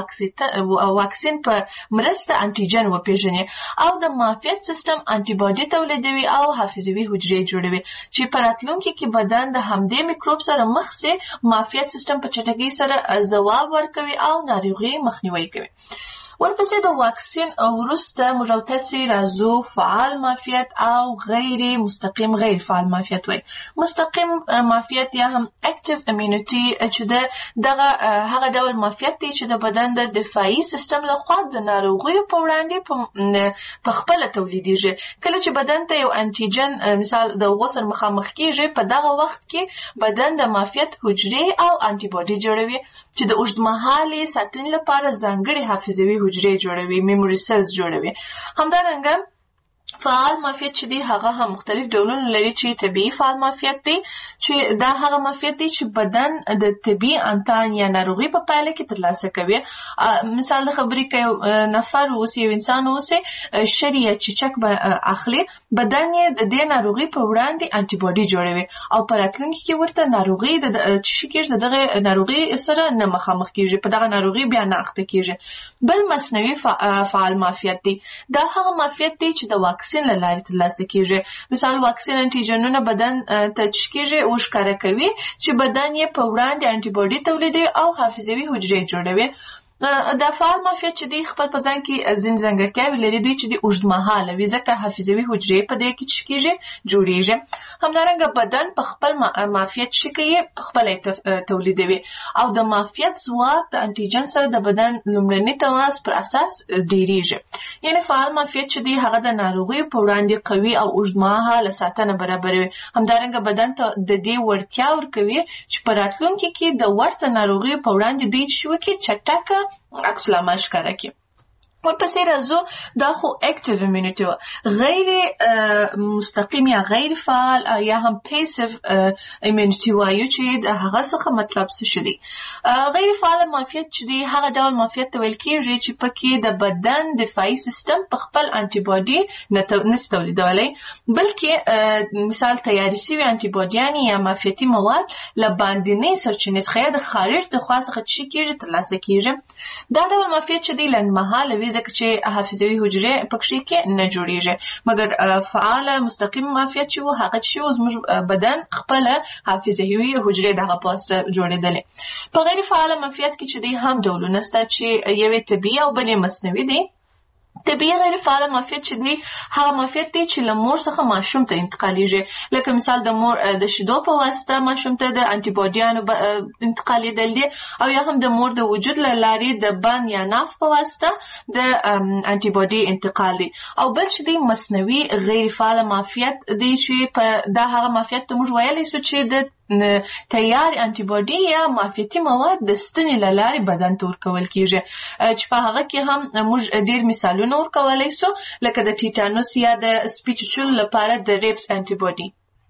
دغه واکسین په مرسته انټيجن وپېژني او د معافیت سیستم انټي باډي تولیدوي او حافظوي حجرې جوړوي چې په راتلونکي کې بدن د همدې میکروب سره مخ سي معافیت سیستم په چټکۍ سره ځواب ورکوي او ناروغي مخنیوي کوي. ورپسې د واکسین وروسته موږ او تاسې راځو فعال معافیت او غیر مستقیم غیر فعال معافیت وایي. مستقیم معافیت یا هم اکټیو امیونټي چې د دغه هغه ډول معافیت دی چې د بدن د دفاعي سیستم لخوا د ناروغیو په وړاندې په خپله تولیدیږي. کله چې بدن ته یو انټيجن مثال د هغو سره مخامخ کېږي په دغه وخت کې بدن د معافیت حجرې او انټي باډي جوړوي چې د اوږدمهالې ساتنې لپاره ځانګړې حافظوي حجرې جوړوي میموري سیلز جوړوي. همدارنګه فعال معافیت چې دی هغه هم مختلف ډولونه لري چې طبیعي فعال معافیت دی چې دا هغه معافیت دی چې بدن د طبیعي انتان یا ناروغي په پایله کې ترلاسه کوي. مثال د خبرې که یو نفر اوسي یو انسان اوسي شری یا چیچک به اخلي بدن یې د دې ناروغي په وړاندې انټي باډي جوړوي او په راتلونکي کې ورته ناروغي د چې کېږي د دغه ناروغي سره نه مخامخ کېږي په دغه ناروغي بیا نه اخته کېږي. بل مصنوعي فعال معافیت دی دا هغه معافیت دی چې د واکسین له لارې ترلاسه کېږي. مثال واکسین انټيجنونه بدن ته چې کېږي او ښکاره کوي چې بدن یې په وړاندې انټي باډي تولیدوي او حافظوي حجرې جوړوي. د فعال معافیت چې دی خپل په ځان کې ځینې ځانګړتیاوې لري دوی چې دی اوږدمهاله وي ځکه حافظوي حجرې په دې کې چې کېږي جوړېږي. همدارنګه بدن په خپل معافیت چې کوي په خپله تولیدوي او د معافیت ځواک د انټيجن سره د بدن لومړني تماس پر اساس ډېرېږي. یعنې فعال معافیت چې دی هغه د ناروغیو په وړاندې قوي او اوږدمهاله ساتنه برابروي. همدارنګه بدن ته د دې وړتیا ورکوي چې په راتلونکي کې د ورته ناروغیو په وړاندې دوی چې وکړي چټکه عکس العمل ښکاره کړي. ورپسې راځو دا خو اکټیو امیونټي و، غیر مستقیم یا غیر فعال یا هم پیسیو امیونټي وایو چې د هغه څخه مطلب څه شي دی. غیر فعال معافیت چې دی هغه ډول معافیت ته ویل کېږي چې پکې د بدن دفاعي سیستم په خپل انټي باډي نشي تولیدولی، بلکې مثال تیاری شوي انټي باډیانې یا معافیتي مواد له باندنۍ سرچینې څخه یا د خارج د خوا څخه څه کېږي ترلاسه کېږي. دا ډول معافیت چې دی لنډمهاله وي ځکه چې حافظوي حجرې پکې کې نه جوړیږي، مګر فعال مستقیم معافیت چې و هغه چې زموږ بدن خپل حافظوي حجرې دغه پاسته جوړېدلې. په غیر فعال معافیت کې چې دی هم ډولونه شته چې یوې طبیعي او بلې مصنوعي دي. طبیعي غیر فعال معافیت چې دی هغه معافیت دی چې له مور څخه ماشوم ته انتقالیږي، لکه مثال د مور د شیدو په واسطه ماشوم ته د انټي باډیانو انتقالېدل دي، او یا هم د مور د وجود له لارې د بن یا ناف په واسطه د انټي باډي انتقال دی. او بل چې دی مصنوعي غیر فعال معافیت دی چې په دا هغه معافیت ته موږ ویلی سو چې د تیار انټي باډي یا معافیتي مواد د ستنې له لارې بدن ته ورکول کېږي، چې په هغه کې هم موږ ډېر مثالونه ورکولی سو لکه د ټیټانوس یا د سپي چیچلو لپاره د ریپس انټي باډي.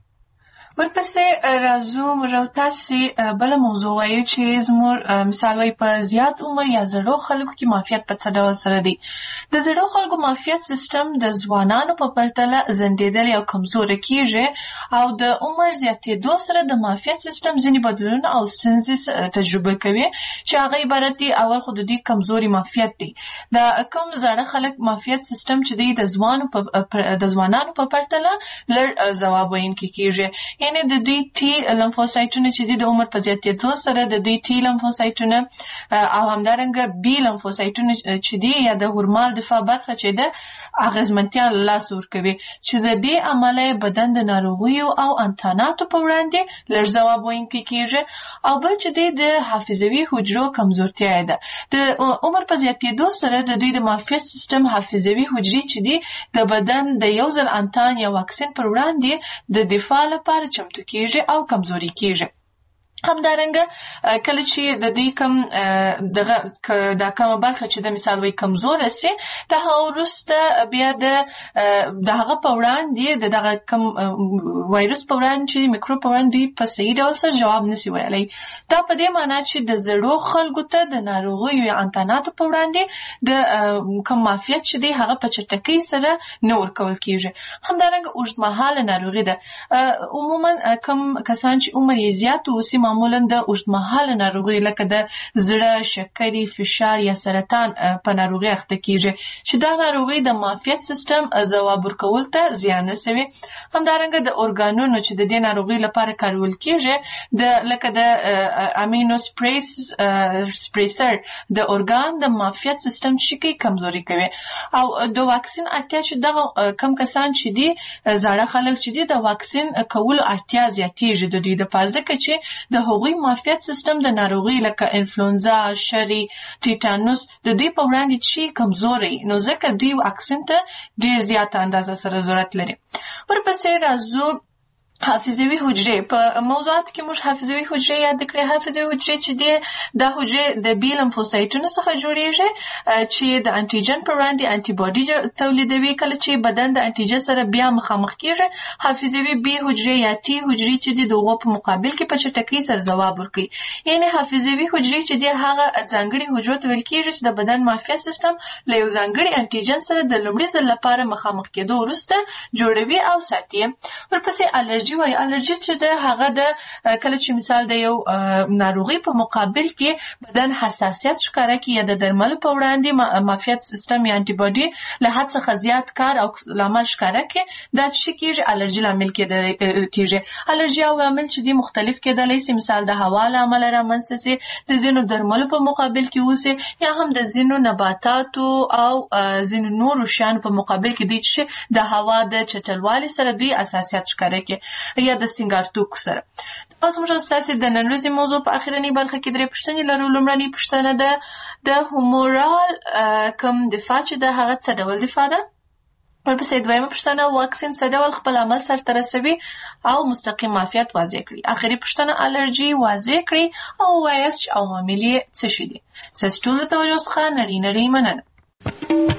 ورپسې راځو موږ تاسې بله موضوع وایو چې زموږ مثال وایي په زیات عمر یا زړو خلکو کې معافیت په څه ډول سره دی. د زړو خلکو معافیت سیستم د ځوانانو په پرتله زندېدلی او کمزوری کېږي، او د عمر زیاتېدو سره د معافیت سیستم ځینې بدلونونه او ستونزې تجربه کوي چې هغه عبارت دي اول خو د دوی کمزوري معافیت دی. د کوم زاړه خلک معافیت سیستم چې دی د ځوانو د ځوانانو په پرتله لږ ځواب ویونکی کېږي، یعنی د دوی ټي لمفوسایټونه چې دي د عمر په زیاتېدو سره د دوی ټي لمفوسایټونه او همدارنګه بي لمفوسایټونه چې دي یا د هورمال دفاع برخه چې ده اغېزمنتیا له لاسه ورکوي، چې د دې امله بدن د ناروغیو او انتاناتو په وړاندې لږ ځواب ویونکی کېږي. او بل چې دی د حافظوي حجرو کمزورتیا ده. د عمر په زیاتېدو سره د دوی د معافیت سیستم حافظوي حجرې چې دي د بدن د یو ځل انتان یا واکسین پر وړاندې د دفاع لپاره چمتو کېږي او کمزوري کېږي. همدارنګه کله چې د دې کم دغه دا کومه برخه چې د مثال وایي کمزوره سي، د هغه وروسته بیا د د هغه په وړاندې د دغه کم وایرس په وړاندې چې میکروب په وړاندې په صحیح ډول سره جواب نشي ویلی. دا په دې معنی چې د زړو خلکو ته د ناروغیو یا انتاناتو په وړاندې د کم معافیت چې دی هغه په چټکۍ سره نه ورکول کېږي. همدارنګه اوږدمهاله ناروغي ده. عموما کم کسان چې عمر یې زیات اوسي معمولا د اوږدمهاله ناروغي لکه د زړه، شکرې، فشار یا سرطان په ناروغي اخته کېږي، چې دا ناروغي د معافیت سیستم ځواب ورکول ته زیان رسوي. همدارنګه د ارګانونو چې د دې ناروغي لپاره کارول کېږي د لکه د امینو سپریسر د ارګان د معافیت سیستم چې کوي کمزوري کوي. او د واکسین اړتیا چې دغه کم کسان چې دي زاړه خلک چې دي د واکسین کولو اړتیا زیاتېږي د دوی دپاره، ځکه چې د هغوی معافیت سیستم د ناروغي لکه انفلونزا، شری، ټیټانوس د دوی په وړاندې چې کمزوري، نو ځکه دوی واکسین ته ډېر زیاته اندازه سره ضرورت لري. ورپسې راځو حافظوي حجرې. په موضوعاتو کې موږ حافظوي حجرې یاد کړې. حافظوي حجرې چې دي دا حجرې د بي لمفوسایټونو څخه جوړیږي چې د انټیجن پر وړاندې انټي باډي تولیدوي. کله چې بدن د انټیجن سره بیا مخامخ کېږي، حافظوي بي حجرې یا ټي حجرې چې دي د هغو په مقابل کې په چټکۍ سره ځواب ورکوي. یعنې حافظوي حجرې چې دي هغه ځانګړي حجرو ته ویل کېږي چې د بدن معافیت سیستم له یو ځانګړي انټیجن سره د لومړي ځل لپاره مخامخ کېدو وروسته جوړوي او ساتي. ورپسې الرجي وایي. الرجي چې ده هغه د کله چې مثال د یو ناروغي په مقابل کې بدن حساسیت ښکاره کړي یا د درملو په وړاندې معافیت سیستم یا انټي باډي له حد څخه زیات کار او عمل ښکاره کړي، دا چې کېږي الرجي لامل کېږي. الرجي عوامل چې دي مختلف کېدلی شي، مثال د هوا له امله رامنځته شي، د ځینو درملو په مقابل کې اوسي، یا هم د ځینو نباتاتو او ځینو نورو شیانو په مقابل کې دي چې د هوا د چټلوالي سره دوی حساسیت ښکاره کړي یا د سینګار توکو سره. اوس موږ ستاسې د نن ورځې موضوع په اخرنۍ برخه کې درې پوښتنې لرو. لومړنۍ پوښتنه ده د هومورال کوم دفاع چې ده هغه څه ډول دفاع ده؟ ورپسې دویمه پوښتنه واکسین څه ډول خپل عمل سرته رسوي او مستقیم معافیت واضح کړي. آخري پوښتنه الرجي واضح کړي او ووایاست چې عوامل یې څه شي دي. ستاسو ټولو د توجه څخه نړۍ نړۍ مننه.